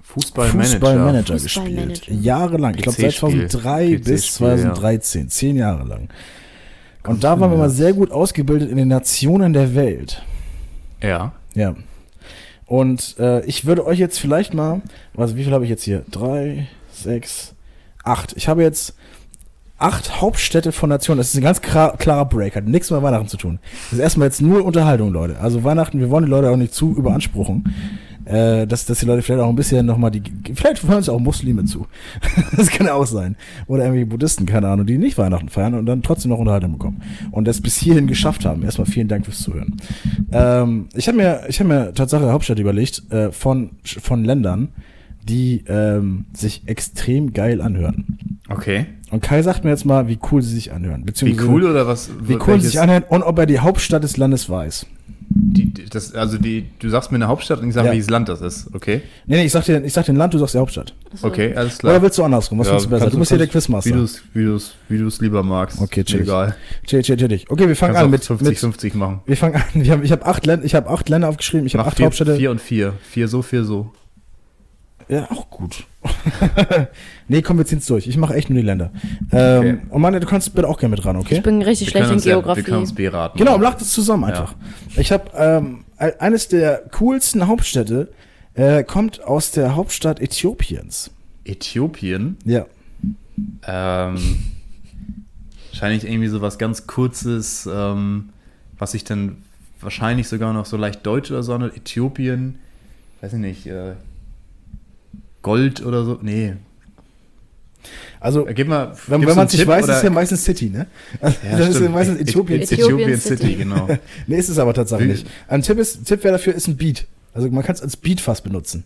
Fußballmanager. Fußballmanager Fußballmanager. gespielt. Jahrelang. Ich glaube seit P C-Spiel. zweitausenddrei bis P C-Spiel, zweitausenddreizehn. Zehn Jahre lang. Und Kommt da hin, waren wir ja. mal sehr gut ausgebildet in den Nationen der Welt. Ja. Ja. Und äh, ich würde euch jetzt vielleicht mal, also wie viel habe ich jetzt hier? Drei, sechs, acht. Ich habe jetzt acht Hauptstädte von Nationen. Das ist ein ganz klar, klarer Break. Hat nichts mit Weihnachten zu tun. Das ist erstmal jetzt nur Unterhaltung, Leute. Also Weihnachten, wir wollen die Leute auch nicht zu überanspruchen. Äh, dass, dass die Leute vielleicht auch ein bisschen nochmal die, vielleicht hören uns auch Muslime zu. Das kann ja auch sein. Oder irgendwie Buddhisten, keine Ahnung, die nicht Weihnachten feiern und dann trotzdem noch Unterhaltung bekommen. Und das bis hierhin geschafft haben. Erstmal vielen Dank fürs Zuhören. Ähm, ich habe mir, ich habe mir Tatsache Hauptstadt überlegt, äh, von, von Ländern, die ähm, sich extrem geil anhören. Okay. Und Kai sagt mir jetzt mal, wie cool sie sich anhören. Wie Beziehungsweise cool oder was? Wie cool sie sich anhören und ob er die Hauptstadt des Landes weiß. Die, die- das, also die, du sagst mir eine Hauptstadt und ich sage, Ja. welches Land das ist. Okay. Nee, nee, ich sag dir, ich sag den Land, du sagst die Hauptstadt. Okay, alles klar. Oder willst du andersrum? Was Ja, findest du besser? kannst Du bist hier der kannst- Quizmaster. Wie du es wie du's, wie du's lieber magst. Okay, chill. Egal. Chill, chill, chill dich. Okay, wir fangen Kannst an auch mit, fünfzig mit fünfzig machen. wir fangen an. Wir haben, ich habe acht Länder, ich habe acht Länder aufgeschrieben, ich habe Mach acht vier, Hauptstädte. vier und vier. Vier so, vier so. Ja, auch gut. Nee, komm, wir ziehen's durch. Ich mache echt nur die Länder. Ähm, Okay. Und Mann, du kannst bitte auch gerne mit ran, okay? Ich bin richtig Wir schlecht können in uns ja, Geografie. wir können uns beraten. Genau, macht es zusammen einfach. Ich habe ähm, e- eines der coolsten Hauptstädte äh, kommt aus der Hauptstadt Äthiopiens. Äthiopien. Ja. Ähm, wahrscheinlich irgendwie so was ganz Kurzes, ähm, was sich dann wahrscheinlich sogar noch so leicht deutsch oder so anhört. Äthiopien, weiß ich nicht, äh, Gold oder so. Nee. Also, Äh, Gib mal, wenn, gibst wenn du man einen es nicht Tipp weiß, ist oder- es ja meistens City, ne? Also, Ja, das ist ja stimmt. meistens Äthiopien. Ä- City. Äthiopien City, genau. Nee, ist es aber tatsächlich Wie- nicht. Ein Tipp, ist, Tipp wäre dafür, ist ein Beat. Also man kann es als Beat fast benutzen.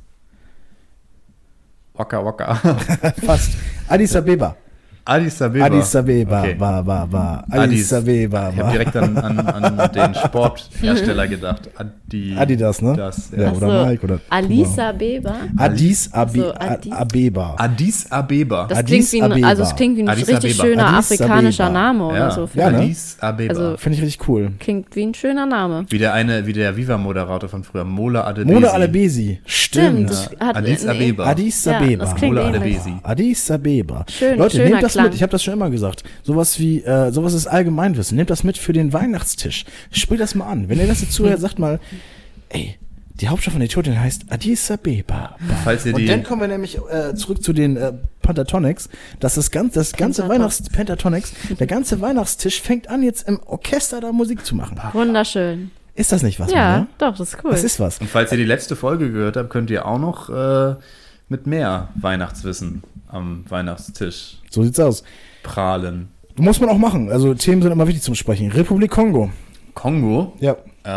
Waka Waka. Fast. Addis Abeba. Addis Abeba. Addis Abeba, Okay. ba, ba, ba. Addis Addis. Abeba, Ich ba. habe direkt an, an, an den Sporthersteller gedacht. Adi, Adidas, ne? Das, Ja, ja. Ach oder so, Nike oder Alisa Beba. Addis Abe So, A- Adi- Abeba. Addis Abeba. Das Addis klingt wie ein, Abeba. also es klingt wie ein Addis richtig Abeba. schöner Addis afrikanischer Abeba. Name oder ja, so. Ja, ne? Addis Abeba. Also- Finde ich richtig cool. Klingt wie ein schöner Name. wie der eine, wie der Viva-Moderator von früher, Mola Adebisi. Mola Alebesi. Stimmt. das hat- Addis nee. Abeba. Addis Ja, Abeba. das klingt Mola ähnlich. Adebisi. Addis Abeba. Schön, Leute, schöner nehmt das Klang. mit. Ich habe das schon immer gesagt. Sowas wie, äh, sowas ist Allgemeinwissen. Nehmt das mit für den Weihnachtstisch. Spielt das mal an. Wenn ihr das jetzt zuhört, sagt mal, ey, die Hauptstadt von Äthiopien heißt Addis Abeba. Falls ihr Und die, dann kommen wir nämlich äh, zurück zu den äh, Pentatonics. Das ist ganz, das ganze Pentaton- Weihnachts Pentatonics, der ganze Weihnachtstisch fängt an, jetzt im Orchester da Musik zu machen. Wunderschön. Ist das nicht was? Ja, Mann, doch, das ist cool. Das ist was. und falls ihr die letzte Folge gehört habt, könnt ihr auch noch äh, mit mehr Weihnachtswissen am Weihnachtstisch So sieht's aus. prahlen. Muss man auch machen. Also Themen sind immer wichtig zum Sprechen. Republik Kongo. Kongo? Ja.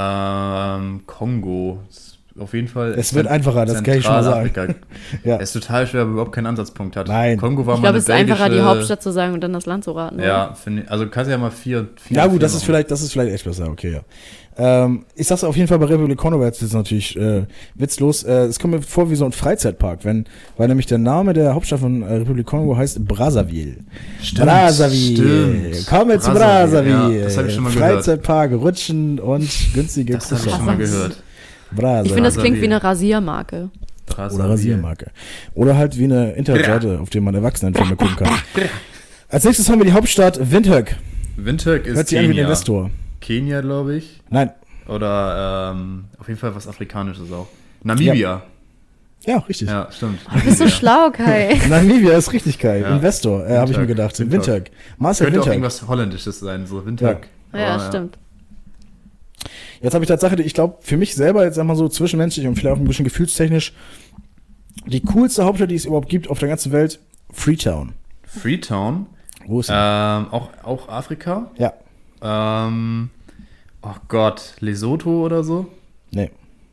Ähm, Kongo. Ist auf jeden Fall. Es wird einfacher, das kann ich schon mal sagen. Zentralafrika. Ja. Es ist total schwer, weil man überhaupt keinen Ansatzpunkt hat. Nein. Kongo war Ich mal glaube, eine es ist einfacher, die belgische- Hauptstadt zu sagen und dann das Land zu raten. oder? Ja, finde ich. Also du kannst ja mal vier. vier Ja vier gut, das ist machen. vielleicht, das ist vielleicht echt besser, okay, ja. Ähm, ich sag's auf jeden Fall bei Republik Kongo, jetzt ist natürlich äh, witzlos. Äh, es kommt mir vor wie so ein Freizeitpark, wenn, weil nämlich der Name der Hauptstadt von äh, Republik Kongo heißt Brazzaville. Stimmt, Brazzaville. stimmt. Komm jetzt zu Brazzaville, Brazzaville. ja, das hab ich schon mal gehört. Freizeitpark, Rutschen und günstige Das habe ich Croissants. schon mal gehört. Brazzaville. Ich finde, das klingt wie Brazzaville. eine Rasiermarke. Oder Rasiermarke. Oder halt wie eine Internetseite, auf der man Erwachsenenfilme gucken kann. Als nächstes haben wir die Hauptstadt Windhoek. Windhoek ist Hört sich an wie ein Kenia. Investor. Kenia, glaube ich. Nein. Oder ähm, auf jeden Fall was Afrikanisches auch. Namibia. Ja, richtig. Ja, stimmt. Du bist so schlau, Kai. Namibia ist richtig geil. Ja. Investor, äh, habe ich mir Windhoek. gedacht. Windhoek. Windhoek. Marcel Könnte auch Windhoek. irgendwas Holländisches sein, so Windhoek. Ja, Aber, stimmt. Jetzt habe ich Tatsache, ich glaube, für mich selber, jetzt sag mal so zwischenmenschlich und vielleicht auch ein bisschen gefühlstechnisch, die coolste Hauptstadt, die es überhaupt gibt auf der ganzen Welt, Freetown. Freetown. Wo ist sie? Ähm, auch, auch Afrika. Ja, Ähm, oh Gott, Lesotho oder so? nee.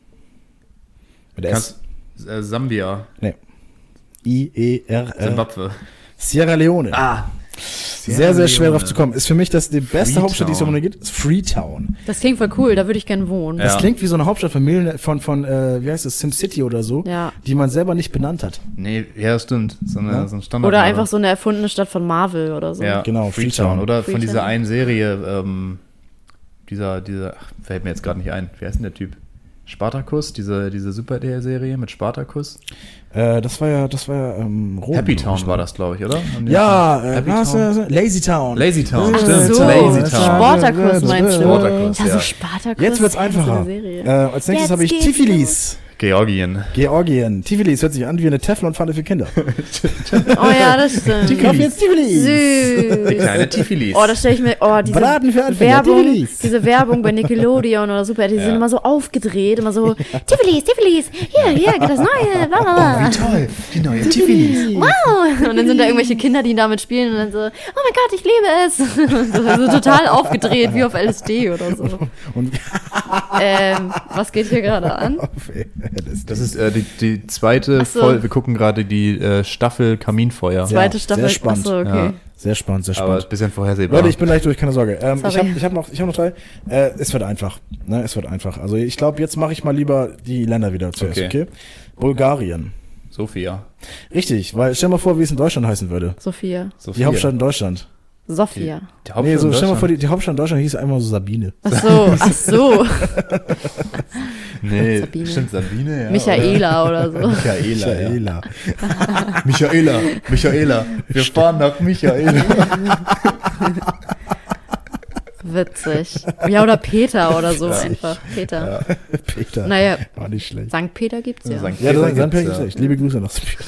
Mit S. Kannst, äh, Sambia. Nee. I E R R. Zimbabwe. Sierra Leone. Ah. sehr, sehr schwer drauf zu kommen. Ist für mich das die beste Freetown. Hauptstadt, die es überhaupt gibt, ist Freetown. Das klingt voll cool, da würde ich gerne wohnen. Ja. Das klingt wie so eine Hauptstadt von, Millen- von, von äh, wie heißt das, SimCity oder so, Ja. die man selber nicht benannt hat. Nee, ja, stimmt. So, eine, Ja. so ein Standard. Oder einfach so eine erfundene Stadt von Marvel oder so. Ja, Genau, Freetown. Freetown. Oder von Freetown. dieser einen Serie, ähm, dieser, dieser, ach, fällt mir jetzt gerade nicht ein. Wer ist denn der Typ? Spartacus, diese, diese Super-Serie mit Spartacus. Äh, das war ja, das war ja ähm, Rom. Happy Town war das, glaube ich, oder? Haben die Ja, schon- äh, Happy was, Town? äh, Lazy Town. Lazy Town, Ach stimmt. so, Lazy Town. Spartacus meinst du? Spartacus, Ja, ja. so Spartacus. Jetzt wird's das ist einfacher. eine Serie. Äh, als nächstes Jetzt habe ich geht's Tiflis. Georgien. Georgien. Tiflis hört sich an wie eine Teflonpfanne für Kinder. Oh ja, das stimmt. Ich kaufe jetzt Tiflis. Die Süß. kleine Tifilis. Oh, das stelle ich mir, oh, diese Braten für Anfänger, Werbung, Tiflis. diese Werbung bei Nickelodeon oder Super, die Ja. sind immer so aufgedreht, immer so, Tiflis, Tiflis, hier, hier, geht das Neue, bla, bla, bla. toll, die neue Tifilis. Wow. Und dann sind da irgendwelche Kinder, die damit spielen und dann so, oh mein Gott, ich liebe es. So, so total aufgedreht, wie auf L S D oder so. Und Ähm, was geht hier gerade an? Das ist äh, die, die zweite Ach so. Folge. Wir gucken gerade die äh, Staffel Kaminfeuer. Zweite sehr Staffel. spannend. Achso, okay. Ja. Sehr spannend, sehr Aber spannend. ein bisschen vorhersehbar. Leute, ich bin gleich durch, keine Sorge. Ähm, ich Sorry. habe ich hab noch, ich hab noch drei. Äh, es wird einfach. Ne, es wird einfach. Also ich glaube, jetzt mache ich mal lieber die Länder wieder zuerst, okay? Okay. Bulgarien. Sophia. Richtig, weil stell mal vor, wie es in Deutschland heißen würde. Sophia. Sophia. Die Hauptstadt in Deutschland. Sophia. Die Hauptstadt Nee, so in stell mal vor, die, Deutschland? die Hauptstadt in Deutschland hieß einmal so Sabine. Ach so, ach so. Nee, Sabine. stimmt, Sabine, ja. Michaela oder so. Michaela, ja. Michaela. Michaela, Michaela. Wir fahren nach Michaela. Witzig. Ja, oder Peter oder so einfach. Peter. Peter. Naja, War nicht schlecht. Sankt Peter gibt's ja. Sankt Ja, Peter das Sankt gibt's, Peter ja. echt. Liebe Grüße nach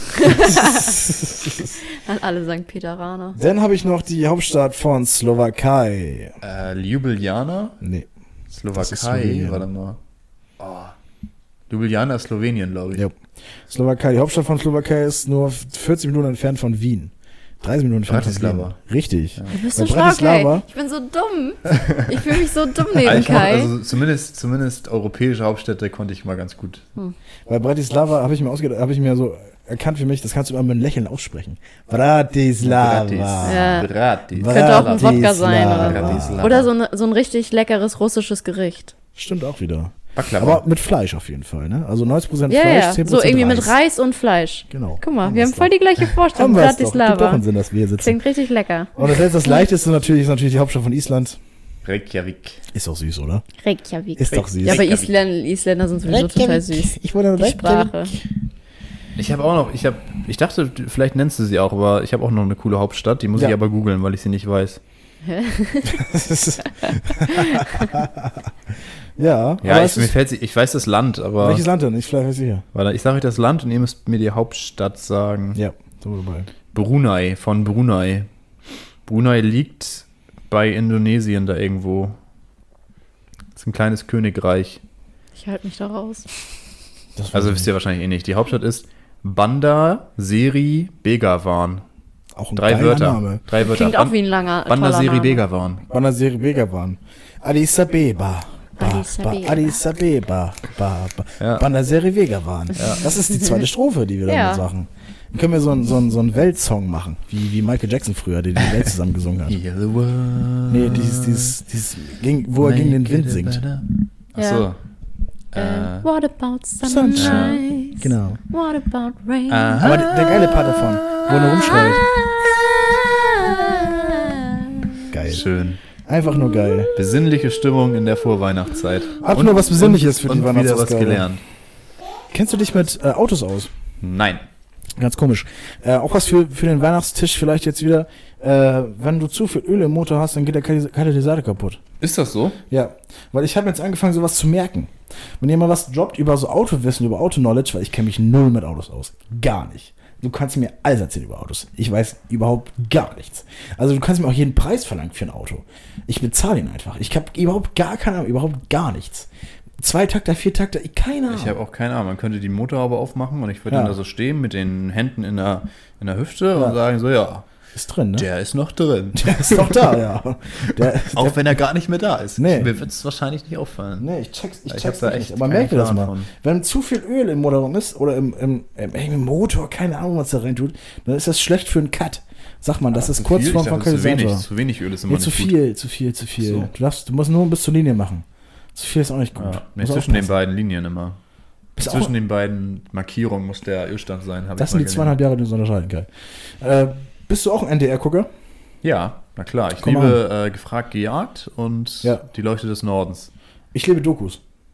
An alle Sankt Peteraner. Dann habe ich noch die Hauptstadt von Slowakei. Äh, Ljubljana? Nee. ist Slowakei, Slowenien. warte mal. Oh. Ljubljana ist Slowenien, glaube ich. Ja. Slowakei. Die Hauptstadt von Slowakei ist nur vierzig Minuten entfernt von Wien. dreißig Minuten entfernt von Bratislava. Wien. Richtig. Du bist Bei so stark, ey. Bratislava- Ich bin so dumm. Ich fühle mich so dumm neben Also, Kai. also zumindest, zumindest europäische Hauptstädte konnte ich mal ganz gut. Bei Bratislava habe ich mir ausgedacht, habe ich mir so erkannt für mich, das kannst du immer mit einem Lächeln aussprechen. Bratislava. Ja. Bratis. Könnte auch ein Wodka sein oder so. Bratislava. Oder so, ne, so ein richtig leckeres russisches Gericht. Stimmt auch wieder. Baklava. Aber mit Fleisch auf jeden Fall, ne? Also neunzig Prozent Ja, Fleisch, ja. zehn So Prozent irgendwie mit Reis. Reis und Fleisch. Genau. Guck mal, Haben wir haben wir's voll doch. die gleiche Vorstellung. Haben wir es doch. Gibt doch Bratislava. einen Sinn, dass wir hier sitzen. Klingt richtig lecker. Und das jetzt das Leichteste natürlich ist natürlich die Hauptstadt von Island. Reykjavik. Ist doch süß, oder? Reykjavik. Ist doch süß. Ja, aber Reykjavik. Isländer, Isländer sind sowieso total süß. Ich wurde Die Sprache. Ich habe auch noch, ich habe, ich dachte, vielleicht nennst du sie auch, aber ich habe auch noch eine coole Hauptstadt, die muss Ja. ich aber googeln, weil ich sie nicht weiß. Ja. Ja, aber ich, es mir ist, fällt sie, ich weiß das Land, aber welches Land denn? Ich vielleicht weiß ich ja. warte, ich sage euch das Land und ihr müsst mir die Hauptstadt sagen. Ja, so dabei. Brunei, von Brunei. Brunei liegt bei Indonesien da irgendwo. Das ist ein kleines Königreich. Ich halte mich da raus. Das Also weiß wisst ich ihr wahrscheinlich eh nicht. Die Hauptstadt ist Bandar Seri Begawan. nicht. Auch ein Drei geiler Wörter. Name. Drei Wörter. Klingt auch wie ein langer, Bandar toller Seri Name. Begawan. Banaseri Begawan. Addis Abeba. Ba, Addis ba, Abeba. Addis Abeba. Ba, ba. Ja. Banaseri Begawan. Das ist die zweite Strophe, die wir Ja. damit machen. Dann können wir so einen so einen- so einen Weltsong machen, wie, wie Michael Jackson früher, der die Welt zusammen gesungen hat. Heal the world. Nee, dieses, dieses, dieses gegen, wo er gegen den Wind singt. Achso. Äh, Äh, what about Sunshine. sunrise? Genau. What about rain? Aha. Aber der, der geile Part davon, wo er rumschreit. Geil. schön. Einfach nur geil. Besinnliche Stimmung in der Vorweihnachtszeit. Hab nur was Besinnliches für die und wieder was Weihnachtsausgabe. gelernt. Kennst du dich mit äh, Autos aus? Nein. Ganz komisch. Äh, auch was für, für den Weihnachtstisch vielleicht jetzt wieder. Äh, wenn du zu viel Öl im Motor hast, dann geht der Kalis- Katalysator kaputt. Ist das so? Ja, weil ich habe jetzt angefangen, sowas zu merken. Wenn ihr mal was droppt über so Autowissen, über Auto-Knowledge, weil ich kenne mich null mit Autos aus. Gar nicht. Du kannst mir alles erzählen über Autos. Ich weiß überhaupt gar nichts. Also du kannst mir auch jeden Preis verlangen für ein Auto. Ich bezahle ihn einfach. Ich habe überhaupt gar keine Ahnung, überhaupt gar nichts. Zweitakter, Viertakter, ich- keine Ahnung. Ich habe auch keine Ahnung. Man könnte die Motorhaube aufmachen und ich würde Ja. dann da so stehen mit den Händen in der, in der Hüfte Ja. und sagen so, ja, Ist drin, ne? der ist noch drin. Der ist doch da, ja. Der, Auch der, wenn er gar nicht mehr da ist. Nee. Mir wird es wahrscheinlich nicht auffallen. nee, ich check's, ich Ich check's hab da nicht. echt Aber keinen merkt ihr das Plan mal. von. Wenn zu viel Öl im Motorraum ist oder im, im, im, im Motor, keine Ahnung, was da rein tut, dann ist das schlecht für einen Cut. Sag mal, das ist Zu kurz viel? vorm Ich dachte, zu Katalysator. wenig, zu wenig Öl ist immer Nee, zu nicht gut. viel, zu viel, zu viel. So. Du, darfst, du musst nur bis zur Linie machen. Zu viel ist auch nicht gut. Ja, nee, Muss zwischen den aufpassen. beiden Linien immer. Bist zwischen auch- den beiden Markierungen muss der Ölstand sein. hab Das ich sind mal die zweieinhalb Jahre, die uns unterscheiden, geil. Äh, bist du auch ein N D R-Gucker? gelernt. Ja, na klar. Ich Komm liebe äh, gefragt gejagt und Ja. die Leuchte des Nordens. Ich liebe Dokus.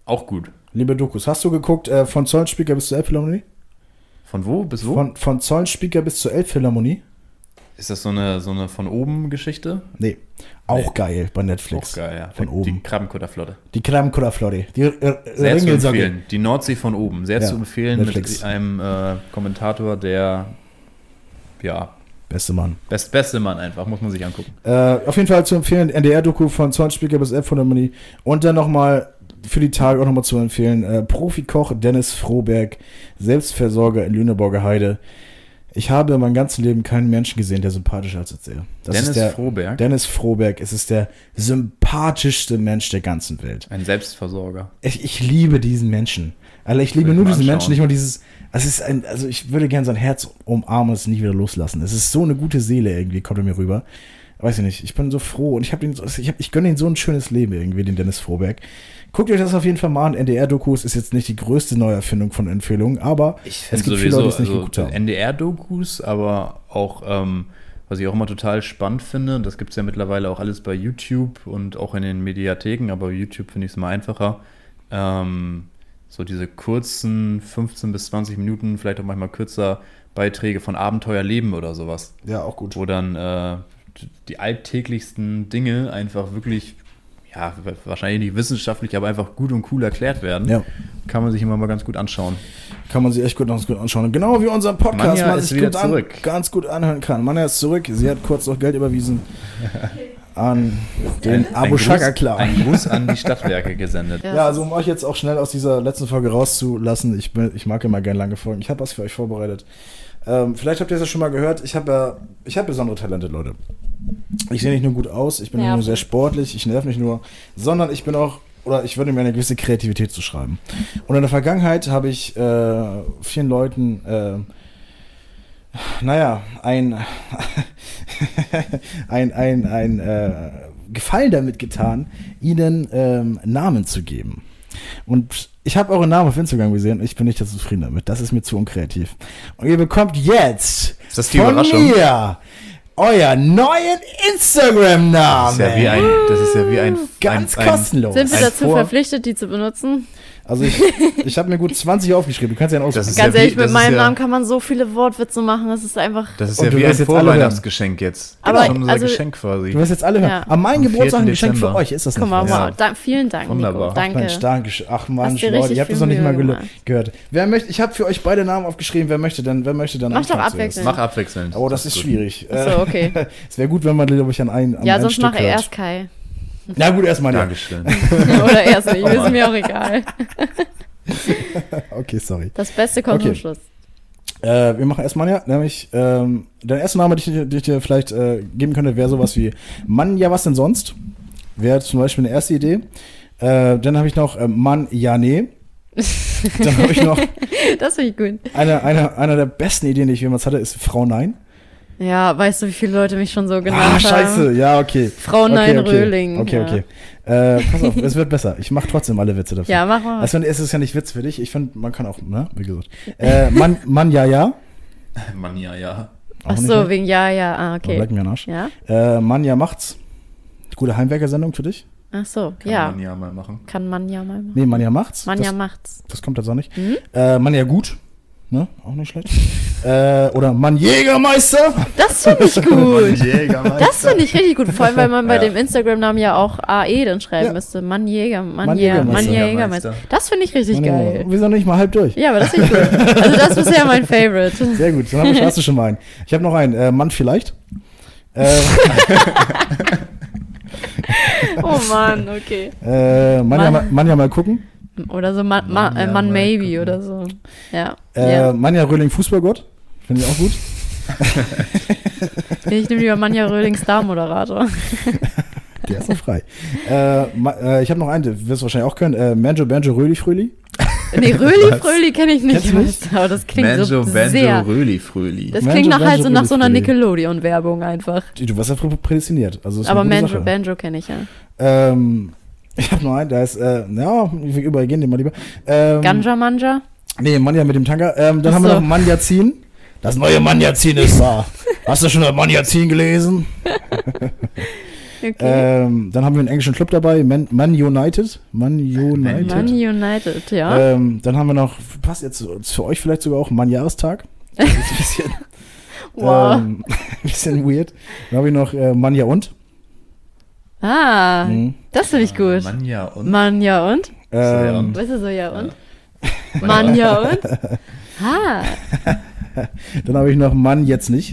Auch gut. Liebe Dokus. Hast du geguckt äh, von Zollenspieker bis zur Elbphilharmonie? Von wo bis wo? Von, von Zollenspieker bis zur Elbphilharmonie? Ist das so eine, so eine von oben Geschichte? Nee. Auch Nee. geil bei Netflix. Auch geil, ja. Von die, oben. Die Krabbenkutterflotte. Die Krabbenkutterflotte. Die äh, Sehr zu Ringelsocke. empfehlen. Die Nordsee von oben. Sehr Ja, zu empfehlen Netflix. mit einem äh, Kommentator, der ja, Beste Mann. best, beste Mann einfach, muss man sich angucken. Äh, auf jeden Fall zu empfehlen, N D R-Doku von Zollenspieker bis Elbphilharmonie. Und dann nochmal für die Tage auch nochmal zu empfehlen, äh, Profikoch Dennis Froberg, Selbstversorger in Lüneburger Heide. Ich habe in meinem ganzen Leben keinen Menschen gesehen, der sympathischer als er. Das Dennis ist der, Froberg? Dennis Froberg, es ist der sympathischste Mensch der ganzen Welt. Ein Selbstversorger. Ich, ich liebe diesen Menschen. Also ich liebe Will ich nur mal diesen anschauen. Menschen, nicht mal dieses. Es ist ein, also ich würde gerne sein Herz umarmen und es nie wieder loslassen. Es ist so eine gute Seele irgendwie, kommt er mir rüber. Weiß ich nicht, ich bin so froh und ich habe den, ich, hab, ich gönne ihm so ein schönes Leben irgendwie, den Dennis Froberg. Guckt euch das auf jeden Fall mal an. N D R-Dokus ist jetzt nicht die größte Neuerfindung von Empfehlungen, aber Ich es finde gibt viele sowieso Leute, die es nicht also geguckt haben. N D R-Dokus, aber auch, ähm, was ich auch immer total spannend finde, das gibt es ja mittlerweile auch alles bei YouTube und auch in den Mediatheken, aber bei YouTube finde ich es mal einfacher. Ähm, so diese kurzen fünfzehn bis zwanzig Minuten, vielleicht auch manchmal kürzer Beiträge von Abenteuerleben oder sowas, Ja, auch gut. wo dann äh, die alltäglichsten Dinge einfach wirklich, ja, wahrscheinlich nicht wissenschaftlich, aber einfach gut und cool erklärt werden. Ja. Kann man sich immer mal ganz gut anschauen. Kann man sich echt gut, ganz gut anschauen. Genau wie unser Podcast, Manja man ist sich wieder gut an, zurück. ganz gut anhören kann. Manja ist zurück. Sie hat kurz noch Geld überwiesen an den Ein- Abu ein Shaka Gruß- Clan. Ein Gruß an die Stadtwerke gesendet. Ja. Ja, also um euch jetzt auch schnell aus dieser letzten Folge rauszulassen, ich, bin, ich mag immer gerne lange Folgen. Ich habe was für euch vorbereitet. Ähm, vielleicht habt ihr es ja schon mal gehört. Ich habe ja, ich habe besondere Talente, Leute. Ich sehe nicht nur gut aus, ich bin nicht Nerven. nur sehr sportlich, ich nerv nicht nur, sondern ich bin auch, oder ich würde mir eine gewisse Kreativität zu schreiben. Und in der Vergangenheit habe ich äh, vielen Leuten, äh, naja, ein, ein, ein, ein äh, Gefallen damit getan, ihnen ähm, Namen zu geben. Und ich habe eure Namen auf Instagram gesehen und ich bin nicht so zufrieden damit. Das ist mir zu unkreativ. Und ihr bekommt jetzt Ist das die von Überraschung? mir euer neuen Instagram-Namen. Das ist ja wie ein, das ist ja wie ein Ganz ein, ein, kostenlos. Sind wir Ein dazu Vor- verpflichtet, die zu benutzen? Also ich, ich habe mir gut zwanzig aufgeschrieben. Du kannst ja einen Das aussuchen. ist Ganz ja ehrlich, wie- mit das meinem ist ja- Namen kann man so viele Wortwitze machen. Das ist einfach. Das ist Und ja du wie ein wirst jetzt alle Vorweihnachtsgeschenk jetzt. Aber, Das ist schon unser also- Geschenk quasi. Du wirst jetzt alle hören. Ja. An meinem Am Geburtstag ein vierten Geschenk für Dezember. euch. Ist das nicht Guck mal, was? Ja. wow. Da, vielen Dank, Wunderbar. Nico. Danke. Mensch, danke. schön. Ach Mann, Hast dir Leute, richtig ihr habt das viel noch nicht mal Mühe gel- gemacht. gehört. Wer möchte, ich habe für euch beide Namen aufgeschrieben. Wer möchte denn, wer möchte dann Mach doch anfangen zuerst? abwechselnd. Mach abwechselnd. Oh, das ist schwierig. Achso, okay. Es wäre gut, wenn man, glaube ich, an ein an Ja, ein sonst Stück mach hört. erst Kai. Na gut, erstmal ja. Dankeschön. Oder erst nicht. Oh Ist Mann. mir auch egal. Okay, sorry. Das Beste kommt Okay. zum Schluss. Äh, wir machen erstmal ja, nämlich ähm, der erste Name, den ich, den ich dir vielleicht äh, geben könnte, wäre sowas wie Mann, ja, was denn sonst? Wäre zum Beispiel eine erste Idee. Äh, dann habe ich noch äh, Mann, ja, nee. Dann habe ich noch Das finde ich gut. eine, eine, eine der besten Ideen, die ich jemals hatte, ist Frau Nein. Ja, weißt du, wie viele Leute mich schon so genannt Ah, haben? scheiße, ja, okay. Frau okay, Nein okay. Röhling. Okay, ja. okay. Äh, pass auf, es wird besser. Ich mache trotzdem alle Witze dafür. Ja, mach mal. Also, es ist ja nicht Witz für dich. Ich finde, man kann auch, ne, wie gesagt. Äh, Mann, Mann, ja, ja. Mann, ja, ja. Auch Ach nicht so, schlecht. wegen ja, ja, ah, Oh, okay. leck mir am Arsch. Ja? Äh, Mann, ja, macht's. Gute Heimwerkersendung für dich? Ach so, Kann ja. man ja mal machen. Kann man ja mal machen. Nee, Mann, ja, macht's. Man das, ja macht's. das kommt jetzt auch nicht. Mhm. Äh, Mann, ja, gut. Ne? Auch nicht schlecht. äh, oder Mann, Jägermeister. Das finde ich gut. Jägermeister. Das finde ich richtig gut. Vor allem, weil man bei Ja. dem Instagram-Namen ja auch A E dann schreiben Ja. müsste. Mann Jäger, Mann, Mann Jäger, Mann Jägermeister. Jägermeister. Das finde ich richtig Mann, geil. Ja, wir sind noch nicht mal halb durch. Ja, aber das finde ich gut. Also das ist bisher mein Favorite. Sehr gut, dann habe ich, hast du schon mal einen. Ich habe noch einen. Äh, Mann, vielleicht. Äh, Oh Mann, okay. äh, Mann, ja, Mann. mal, Mann, ja, mal gucken. Oder so Mann, Mann, äh, ja, Mann mal Maybe gucken. oder so. Ja. Äh, ja. Mann, ja, Röhling, Fußballgott. Finde ich auch gut. Ich nehme lieber Manja Röhling Star-Moderator. Der ist noch frei. äh, ma, äh, ich habe noch einen, den wirst du wahrscheinlich auch können. Äh, Manjo, Banjo, Röli, Fröli. Nee, Röli Was? Fröli kenne ich nicht. Kennst du nicht? Aber das klingt Banjo, so Banjo, sehr. Röli, Fröli. Das Manjo, klingt nach halt Banjo, so nach so einer Röli, Fröli. Nickelodeon-Werbung einfach. Du warst ja prä- prädestiniert. Also ist Aber eine gute Banjo, Sache. Banjo kenne ich ja. Ähm, ich habe noch einen, der ist, äh, ja, wir übergehen den mal lieber. Ähm, Ganja Manja? Nee, Manja mit dem Tanker. Ähm, dann Ach haben wir so. noch Manjazin. Das neue Manjazin ist da. Hast du schon das Manjazin gelesen? Okay. Ähm, dann haben wir einen englischen Club dabei, Man, Man United. Man United. Man United, ja. Ähm, dann haben wir noch, passt jetzt für euch vielleicht sogar auch, Mann Jahrestag. Das ist ein bisschen, Wow. ähm, ein bisschen weird. Dann habe ich noch äh, Mann ja und. Ah, Mhm. das finde ich gut. Mann, ja, und? Mann, ja und? ja Ähm, und? Weißt du so, ja und? Mann, ja und? Ah, dann habe ich noch Mann jetzt nicht.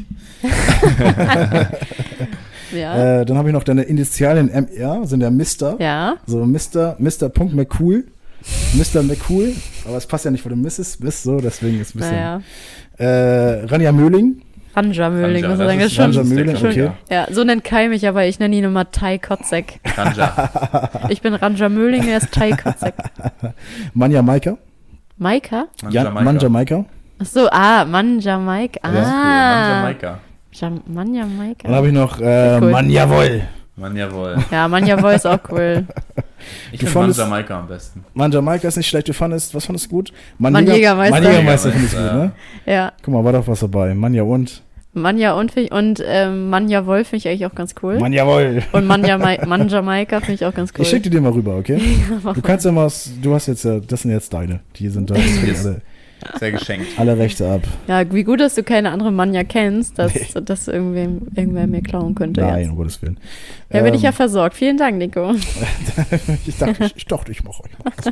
ja. Äh, dann habe ich noch deine Initialien M R, sind ja Mister. Ja. So Mister, Mister Punkt McCool. Mister McCool. Aber es passt ja nicht, wo du Misses bist, so, deswegen ist ein bisschen. Naja. Äh, Ranja Möhling. Ranja Möhling, muss Ranja, ich sagen. das Ist ist schon, Ranja Möhling, schon- okay. ja, so nennt Kai mich, aber ich nenne ihn immer Tai Kotzek. Ranja. Ich bin Ranja Möhling, er ist Tai Kotzek. Manja Maika. Maika? Mann, Ja, Jamaika. Manja Maika. Ach so, ah, Mann Jamaika. Das ist cool. Mann, Ah, Jamaika. Jam Mann Jamaika. Dann habe ich noch äh, Cool. Mann jawohl. Mann, jawohl. Ja, Mann Jawohl ist auch cool. Ich Du finde Mann fandest- Jamaika am besten. Mann Jamaika ist nicht schlecht. Du fandest, was fandest du gut? Mann Jägermeister. Mann Jägermeister finde ich gut, Jägermeister, ne? Ja, Guck mal, war doch was dabei. Mann ja und. Mann ja und, find ich- und ähm, Mann Jawohl finde ich eigentlich auch ganz cool. Mann jawohl. Und Mann, Jama Mann Jamaika finde ich auch ganz cool. Ich schicke dir mal rüber, okay? Du kannst ja mal, du hast jetzt ja, das sind jetzt deine. Die sind da, das kriegen alle, Sehr geschenkt. alle Rechte ab. Ja, wie gut, dass du keine andere Manja kennst, dass das irgendwem, irgendwer mir klauen könnte. Nein, Jetzt. um Gottes Willen. Ja, bin ich ja Ähm, versorgt. Vielen Dank, Nico. ich dachte, ich, ich dachte, ich mache euch mal.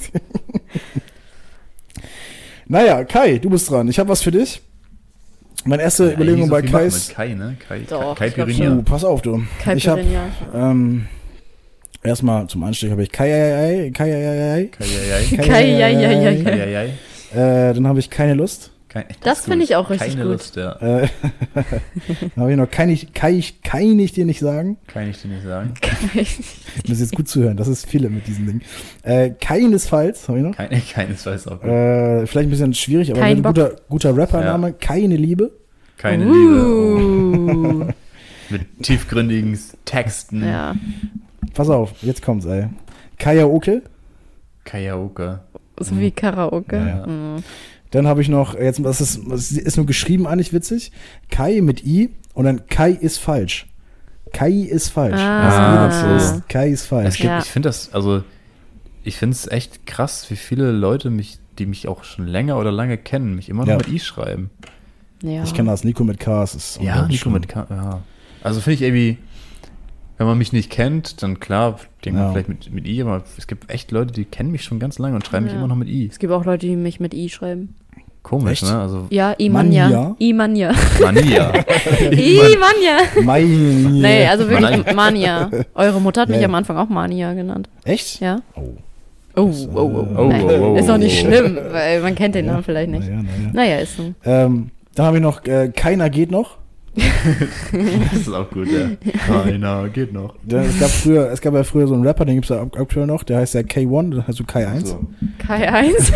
Naja, Kai, du bist dran. Ich habe was für dich. Meine erste Ja, Überlegung nicht bei so viel machen Kais. mit Kai, ne? Kai, Doch, Kai ich glaub Pirinha. Uh, pass auf, du. Kai ich habe Pirinha. ähm, erstmal zum Anstieg habe ich Kai, Kai, Kai, Kai, Kai, ja, Kai, ja, ja, ja, ja. ja. ja, ja. Äh, dann habe ich keine Lust. Kein, Das ist finde gut. ich auch richtig Keine gut. Lust, ja. Äh, dann habe ich noch kann ich, kann ich, kann ich dir nicht sagen. Kann ich dir nicht sagen. Ich muss jetzt gut zuhören, das ist viele mit diesen Dingen. Äh, keinesfalls, habe ich noch. Keine, keinesfalls auch gut. Äh, vielleicht ein bisschen schwierig, aber Kein ein Bock. guter, guter Rappername. Keine Liebe. Keine Liebe. uh. Mit tiefgründigen Texten. Ja, Pass auf, jetzt kommt's, ey. Karaoke. Karaoke. so wie Karaoke. Ja, ja. Mhm. Dann habe ich noch, jetzt, das ist, das ist nur geschrieben, eigentlich witzig. Kai mit I und dann Kai ist falsch. Kai ist falsch. Ah. Was jeder ist, Kai ist Es falsch. gibt, Ja. Ich finde das, also, ich finde es echt krass, wie viele Leute mich, die mich auch schon länger oder lange kennen, mich immer noch Ja. mit I schreiben. Ja. Ich kenne das, Nico mit K. Das ist Ja, Nico mit K. Ja. Also finde ich irgendwie, wenn man mich nicht kennt, dann klar, denkt Ja. man vielleicht mit, mit I, aber es gibt echt Leute, die kennen mich schon ganz lange und schreiben mich Ja. immer noch mit I. Es gibt auch Leute, die mich mit I schreiben. Komisch, Echt? ne? Also, Ja, Imanja. Manja? Imanja. Mania. Imanja. Mein. Nee, also wirklich Manja. Mania. Eure Mutter hat mich Ja. am Anfang auch Mania genannt. Echt? Ja. Oh. Oh, oh, äh, oh. oh, Nein, oh, oh, ist doch nicht oh. schlimm, weil man kennt den Namen vielleicht nicht. Naja, naja. Naja, ist so. Ähm, dann habe ich noch äh, Keiner geht noch. Das ist auch gut, ja. Keiner, geht noch. Der, es, gab früher, es gab ja früher so einen Rapper, den gibt es ja ak- aktuell noch, der heißt ja K eins, das heißt so Kai eins. So. Kai eins.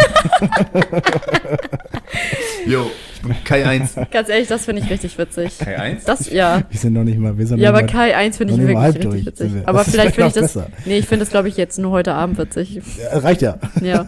Jo, ich bin Kai eins. Ganz ehrlich, das finde ich richtig witzig. Kai eins? Das, ja. Wir sind noch nicht mal, wir sind Ja, noch aber nicht mal, Kai eins finde ich noch nicht mal wirklich halb richtig durch, witzig. sind wir. Aber Das ist vielleicht finde ich vielleicht das. noch besser. Nee, ich finde das, glaube ich, jetzt nur heute Abend witzig. Ja, reicht ja. Ja.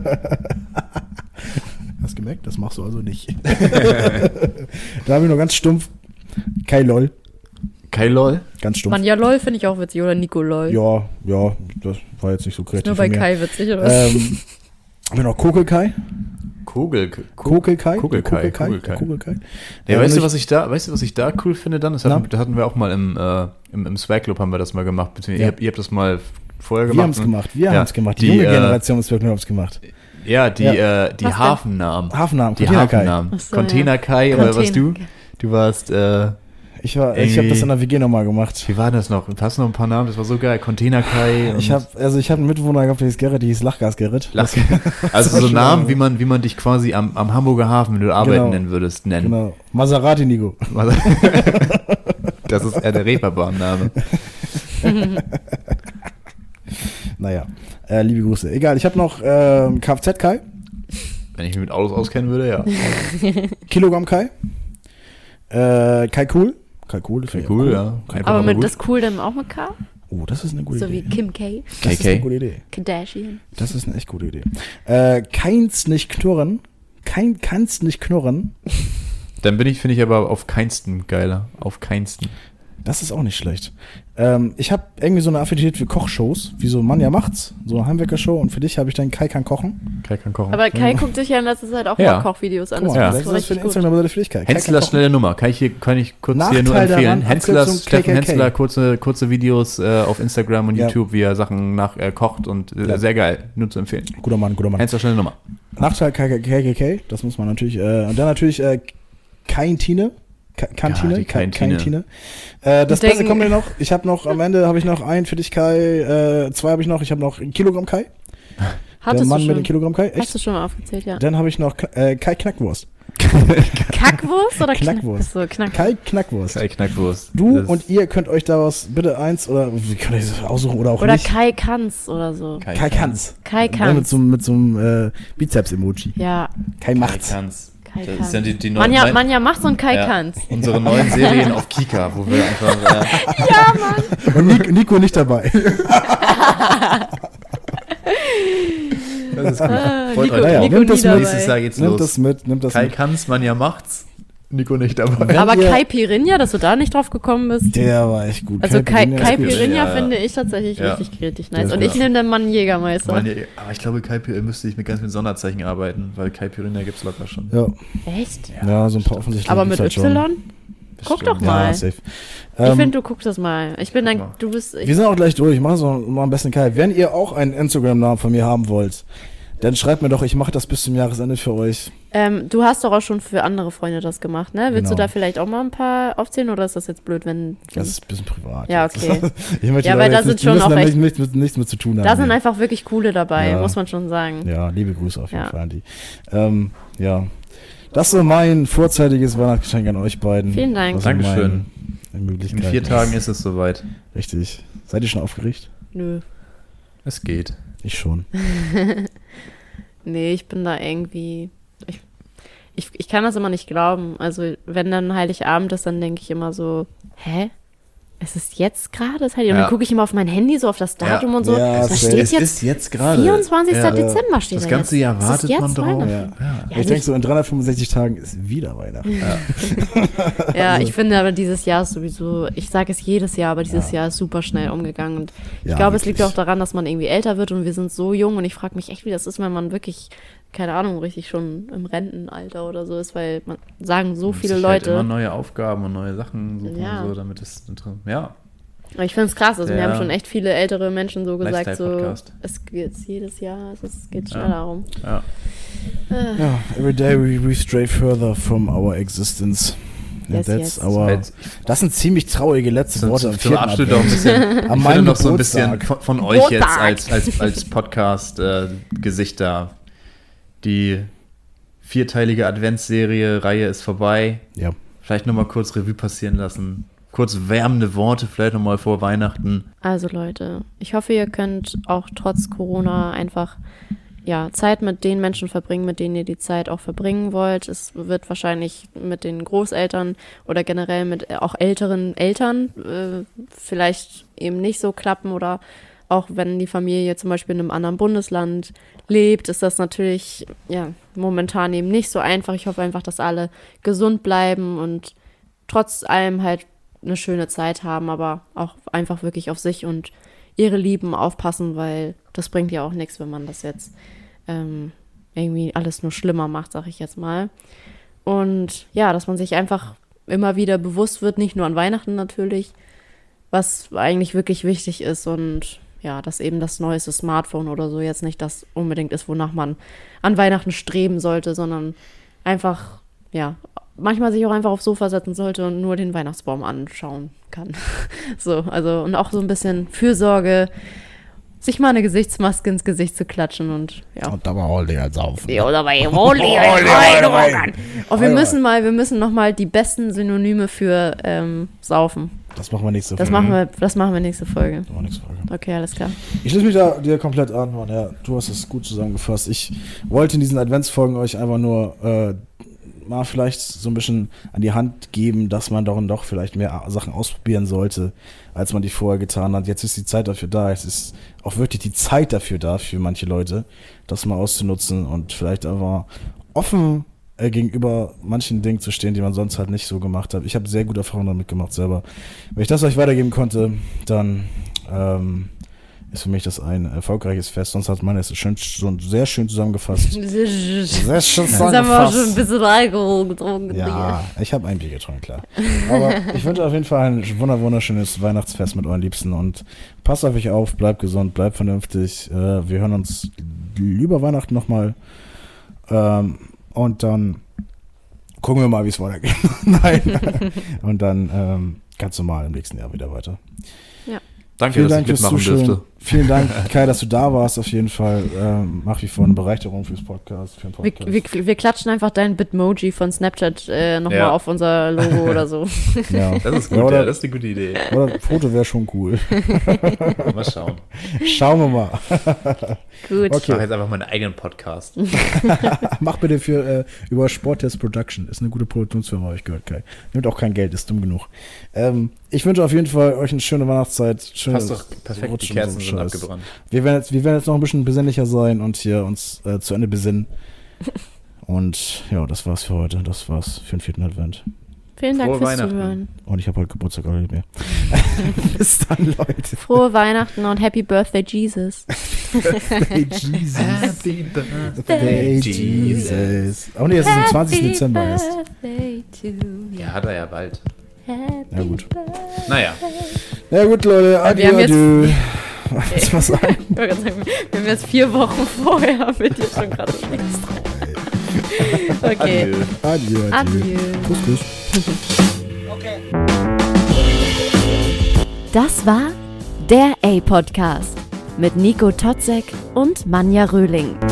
Hast gemerkt, das machst du also nicht. Da habe ich noch ganz stumpf Kai Lol. Kai Lol? Ganz stumpf. Manja Lol finde ich auch witzig. Oder Nico Lol. Ja, ja, das war jetzt nicht so kreativ. Nur bei von mir. Kai witzig, oder was? Ähm, haben wir noch Kokelkai? Kugel. Kokelkai? Kokelkai, Kokelkai? Kokelkai. Kokelkai. Ja, Ähm, weißt du, ich- was ich da, weißt du, was ich da cool finde dann? Das hatten, Na? das hatten wir auch mal im, äh, im, im Swag Club haben wir das mal gemacht. Beziehungsweise Ja. ihr, habt, ihr habt das mal vorher Wir gemacht. haben es ne? gemacht, wir Ja, haben es gemacht. Die, die, junge äh, Generation ist wirklich haben es gemacht. Ja, die, Ja. Äh, die Was denn? Hafennamen. Hafennamen, Die Container Kai. Hafennamen. Ach so, Container ja. Kai, oder was du? Container. Du warst, äh, Ich, war- ich habe Irgendwie- das in der W G nochmal gemacht. wie war das noch? Hast du noch ein paar Namen? Das war so geil. Container Kai. Ich habe also ich habe einen Mitbewohner gehabt, der hieß Gerrit, die hieß Lachgas Gerrit. Lach, also war so schon Namen, mal- wie man, wie man dich quasi am, am Hamburger Hafen, wenn du arbeiten Genau. nennen würdest, nennen. Genau. Maserati Nigo. Das ist eher der Reeperbahn-Name. Naja, äh, liebe Grüße. Egal, ich habe noch ähm, Kfz Kai, Wenn ich mich mit Autos auskennen würde, ja. Kilogramm Kai, äh, Kai Cool. Kai Cool, das Wäre finde ich cool, auch ja. Kai Aber Cool. mit gut. das cool dann auch mit K? Oh, das ist eine gute So Idee. wie Kim K. Das ist K K. eine gute Idee. Kardashian. Das ist eine echt gute Idee. Äh, keins nicht knurren. Kein kannst nicht knurren. Dann bin ich, finde ich aber auf keinsten geiler. Auf keinsten. Das ist auch nicht schlecht. Ähm, ich habe irgendwie so eine Affinität für Kochshows, wie so Manja macht's, so eine Heimwecker-Show. Und für dich habe ich dann Kai kann kochen. Kai kann kochen. Aber Kai guckt sich ja in letzter Zeit auch Ja. mal Kochvideos an. Guck Das mal, Ja. das ist ist das für den Instagram-Seite für dich, Kai. Kai kann Henslers kochen. schnelle Nummer. Kann ich, hier, kann ich kurz Nachteil hier nur empfehlen. daran, Henslers, Abkürzung Steffen K K K. Hensler, kurze, kurze Videos äh, auf Instagram und Ja. YouTube, wie er Sachen nach äh, kocht und äh, Ja. sehr geil. Nur zu empfehlen. Guter Mann, guter Mann. Henslers schnelle Nummer. Nachteil K K K, das muss man natürlich. Äh, und dann natürlich äh, Kantine. Ka- Kantine. Ja, die Ka- Kantine. Kantine. Äh, das Ich Beste denk- kommt mir noch. Ich habe noch, am Ende habe ich noch einen für dich, Kai. Äh, zwei habe ich noch. Ich habe noch ein Kilogramm Kai. Der Hattest Mann du mit schon. dem Kilogramm Kai. Hast Echt? du schon mal aufgezählt, ja. Dann habe ich noch äh, Kai Knackwurst. Kackwurst oder Knackwurst. So, Knack. Kai Knackwurst. Kai Knackwurst. Du Das- und ihr könnt euch daraus bitte eins oder wie könnt ihr das aussuchen oder auch Oder nicht. Kai Kanz oder so. Kai, Kai kann's. Kai Ja, mit Kanz. so, mit so einem äh, Bizeps-Emoji. Ja, Kai macht's. Kanz. Kai Das Kanz. ist ja die, die neue, Manja, mein- Manja macht's und Kai Ja. Kanz. unsere neuen Serien auf Kika, wo wir einfach. Äh, Ja, Mann. Und Nico, Nico nicht dabei. das ist gut. Ah, Freut Nico, euch. Ja, Nico nimmt nie das dabei. mit. Nächstes Jahr geht's Nimmt los. das mit, nimmt das Kai mit. kann's, Manja macht's. Nico nicht dabei. Wenn Aber ihr- Kai Pirinha, dass du da nicht drauf gekommen bist. Der war echt gut. Also Kai, Pirinha ist Kai gut. Pirinha Ja, ja. finde ich tatsächlich Ja. richtig kritisch Der nice. ist Und gut. ich nehme den Mann Jägermeister. Meine, aber ich glaube, Kai Pirinha müsste ich mit ganz vielen Sonderzeichen arbeiten, weil Kai Pirinha gibt's locker schon. Ja, Echt? ja, so ein paar offensichtlich. Aber mit Y? Guck doch mal. Ja, safe. Ich Ähm, finde, du guckst das mal. Ich bin dann, mal. du bist, ich, wir sind auch gleich durch. Ich mache es mal am besten Kai. Wenn ihr auch einen Instagram-Namen von mir haben wollt, dann schreibt mir doch, ich mache das bis zum Jahresende für euch. ähm, du hast doch auch schon für andere Freunde das gemacht, ne? Willst Genau. du da vielleicht auch mal ein paar aufzählen oder ist das jetzt blöd, wenn... Das ist ein bisschen privat. Ja, jetzt. okay. Ich möchte Ja, da weil da jetzt sind nicht- schon müssen auch da echt- nicht- nichts, mit, nichts mit zu tun haben. Da sind einfach wirklich coole dabei, Ja. muss man schon sagen. Ja, liebe Grüße auf jeden Ja. Fall an die. Ähm, ja, das ist so mein vorzeitiges Weihnachtsgeschenk an euch beiden. Vielen Dank. Das sind Dankeschön. meine In Möglichkeiten. vier Tagen ist es soweit. Richtig. Seid ihr schon aufgeregt? Nö. Es geht. Ich schon. Nee, ich bin da irgendwie... Ich, ich, ich kann das immer nicht glauben. Also, wenn dann Heiligabend ist, dann denke ich immer so, hä? Es ist jetzt gerade das Heilig. Und Ja. dann gucke ich immer auf mein Handy, so auf das Datum Ja. und so. Ja, da safe. steht es jetzt ist jetzt gerade. vierundzwanzigster Ja. Dezember steht Das da ganze jetzt. Jahr Es ist wartet jetzt man drauf. Weihnachten. Ja. Ja. Ja, ich nicht- denke so, in dreihundertfünfundsechzig Tagen ist wieder Weihnachten. Ja. Ja, Also- ich finde aber dieses Jahr ist sowieso, ich sage es jedes Jahr, aber dieses Ja. Jahr ist super schnell umgegangen. Und ich Ja, glaube, es liegt wirklich. auch daran, dass man irgendwie älter wird und wir sind so jung und ich frage mich echt, wie das ist, wenn man wirklich, keine Ahnung, richtig schon im Rentenalter oder so ist, weil man sagen so Man viele muss sich halt Leute. immer neue Aufgaben und neue Sachen suchen Ja. und so, damit es interessant. Ja. Aber ich finde es krass, also mir Der haben schon echt viele ältere Menschen so gesagt, so, Lifestyle-Podcast. es geht jedes Jahr, es ist- geht Ja. schneller rum. Ja. Ja, every day we, we stray further from our existence. And Yes, that's yes. our, Jetzt- das sind ziemlich traurige letzte Zum, Worte zum, am zum vierten Abschluss auch ein Advent. bisschen, An ich finde meinem noch so ein bisschen Geburtstag. von, von euch jetzt Geburtstag. als, als, als Podcast-Gesichter. Die vierteilige Adventsserie, Reihe ist vorbei. Ja. Vielleicht nochmal kurz Revue passieren lassen. Kurz wärmende Worte, vielleicht nochmal vor Weihnachten. Also Leute, ich hoffe, ihr könnt auch trotz Corona einfach ja, Zeit mit den Menschen verbringen, mit denen ihr die Zeit auch verbringen wollt. Es wird wahrscheinlich mit den Großeltern oder generell mit auch älteren Eltern äh, vielleicht eben nicht so klappen oder auch wenn die Familie zum Beispiel in einem anderen Bundesland lebt, ist das natürlich ja momentan eben nicht so einfach. Ich hoffe einfach, dass alle gesund bleiben und trotz allem halt eine schöne Zeit haben, aber auch einfach wirklich auf sich und ihre Lieben aufpassen, weil das bringt ja auch nichts, wenn man das jetzt ähm, irgendwie alles nur schlimmer macht, sag ich jetzt mal. Und ja, dass man sich einfach immer wieder bewusst wird, nicht nur an Weihnachten natürlich, was eigentlich wirklich wichtig ist und ja, dass eben das neueste Smartphone oder so jetzt nicht das unbedingt ist, wonach man an Weihnachten streben sollte, sondern einfach, ja, manchmal sich auch einfach aufs Sofa setzen sollte und nur den Weihnachtsbaum anschauen kann. So, also und auch so ein bisschen Fürsorge, sich mal eine Gesichtsmaske ins Gesicht zu klatschen und ja. Und dabei hol dich als auf. Ja, oder bei Holy Und wir müssen mal, wir müssen noch mal die besten Synonyme für ähm, saufen. Das machen wir nächste Das Folge. machen wir, das machen wir nächste Folge. Das machen wir nächste Folge. Okay, alles klar. Ich schließe mich da dir komplett an, Mann. Ja, du hast es gut zusammengefasst. Ich wollte in diesen Adventsfolgen euch einfach nur äh, mal vielleicht so ein bisschen an die Hand geben, dass man doch und doch vielleicht mehr Sachen ausprobieren sollte, als man die vorher getan hat. Jetzt ist die Zeit dafür da. Es ist auch wirklich die Zeit dafür da für manche Leute, das mal auszunutzen und vielleicht einfach offen äh, gegenüber manchen Dingen zu stehen, die man sonst halt nicht so gemacht hat. Ich habe sehr gute Erfahrungen damit gemacht selber. Wenn ich das euch weitergeben konnte, dann ähm, ist für mich das ein erfolgreiches Fest. Sonst hat man es schön, schon sehr schön zusammengefasst. Sehr schön Jetzt haben wir auch schon ein bisschen Alkohol getrunken. Ja, ich habe ein Bier getrunken, klar. Aber ich wünsche auf jeden Fall ein wunder wunderschönes Weihnachtsfest mit euren Liebsten und passt auf euch auf, bleibt gesund, bleibt vernünftig. Äh, wir hören uns über Weihnachten nochmal ähm, und dann gucken wir mal, wie es weitergeht. Nein. Und dann ähm, ganz normal im nächsten Jahr wieder weiter. Ja. Danke, Vielen dass Dank ich fürs mitmachen Zuschauen. dürfte. Vielen Dank, Kai, dass du da warst. Auf jeden Fall ähm, nach wie vor eine Bereicherung fürs Podcast. Für den Wir, Podcast. wir, wir klatschen einfach dein Bitmoji von Snapchat äh, nochmal Ja. auf unser Logo oder so. Ja. Das ist gut, Ja, oder, ja, das ist eine gute Idee. oder ein Foto wäre schon cool. Mal schauen. Schauen wir mal. Gut. Ich mache jetzt einfach meinen eigenen Podcast. Mach bitte für äh, über Sporttest Production. Ist eine gute Produktionsfirma, habe ich gehört, Kai. Nimmt auch kein Geld, ist dumm genug. Ähm, ich wünsche auf jeden Fall euch eine schöne Weihnachtszeit. Schöne Passt doch perfekt, Rutschen die und Kerzen so sind Scheiß. abgebrannt. Wir werden, jetzt, wir werden jetzt noch ein bisschen besinnlicher sein und hier uns äh, zu Ende besinnen. Und ja, das war's für heute. Das war's für den vierten Advent. Vielen Dank Frohe fürs Weihnachten. Zuhören. Und ich habe heute Geburtstag, aber nicht mehr. Bis dann, Leute. Frohe Weihnachten und Happy Birthday, Jesus. Hey, Jesus. Happy Hey, Jesus. Oh nee, es ist am zwanzigsten Dezember erst. Birthday to you. Ja, hat er ja bald. Happy Ja, gut. Naja. Na gut, Leute. Adieu, Wir haben jetzt- adieu. Willst du was sagen? Ich wollte gerade sagen, wir haben jetzt vier Wochen vorher mit dir schon gerade nichts drauf. Okay. Adieu. Adieu, adieu. Adieu. Kuss, Kuss. Das war der A-Podcast mit Nico Totzek und Manja Röhling.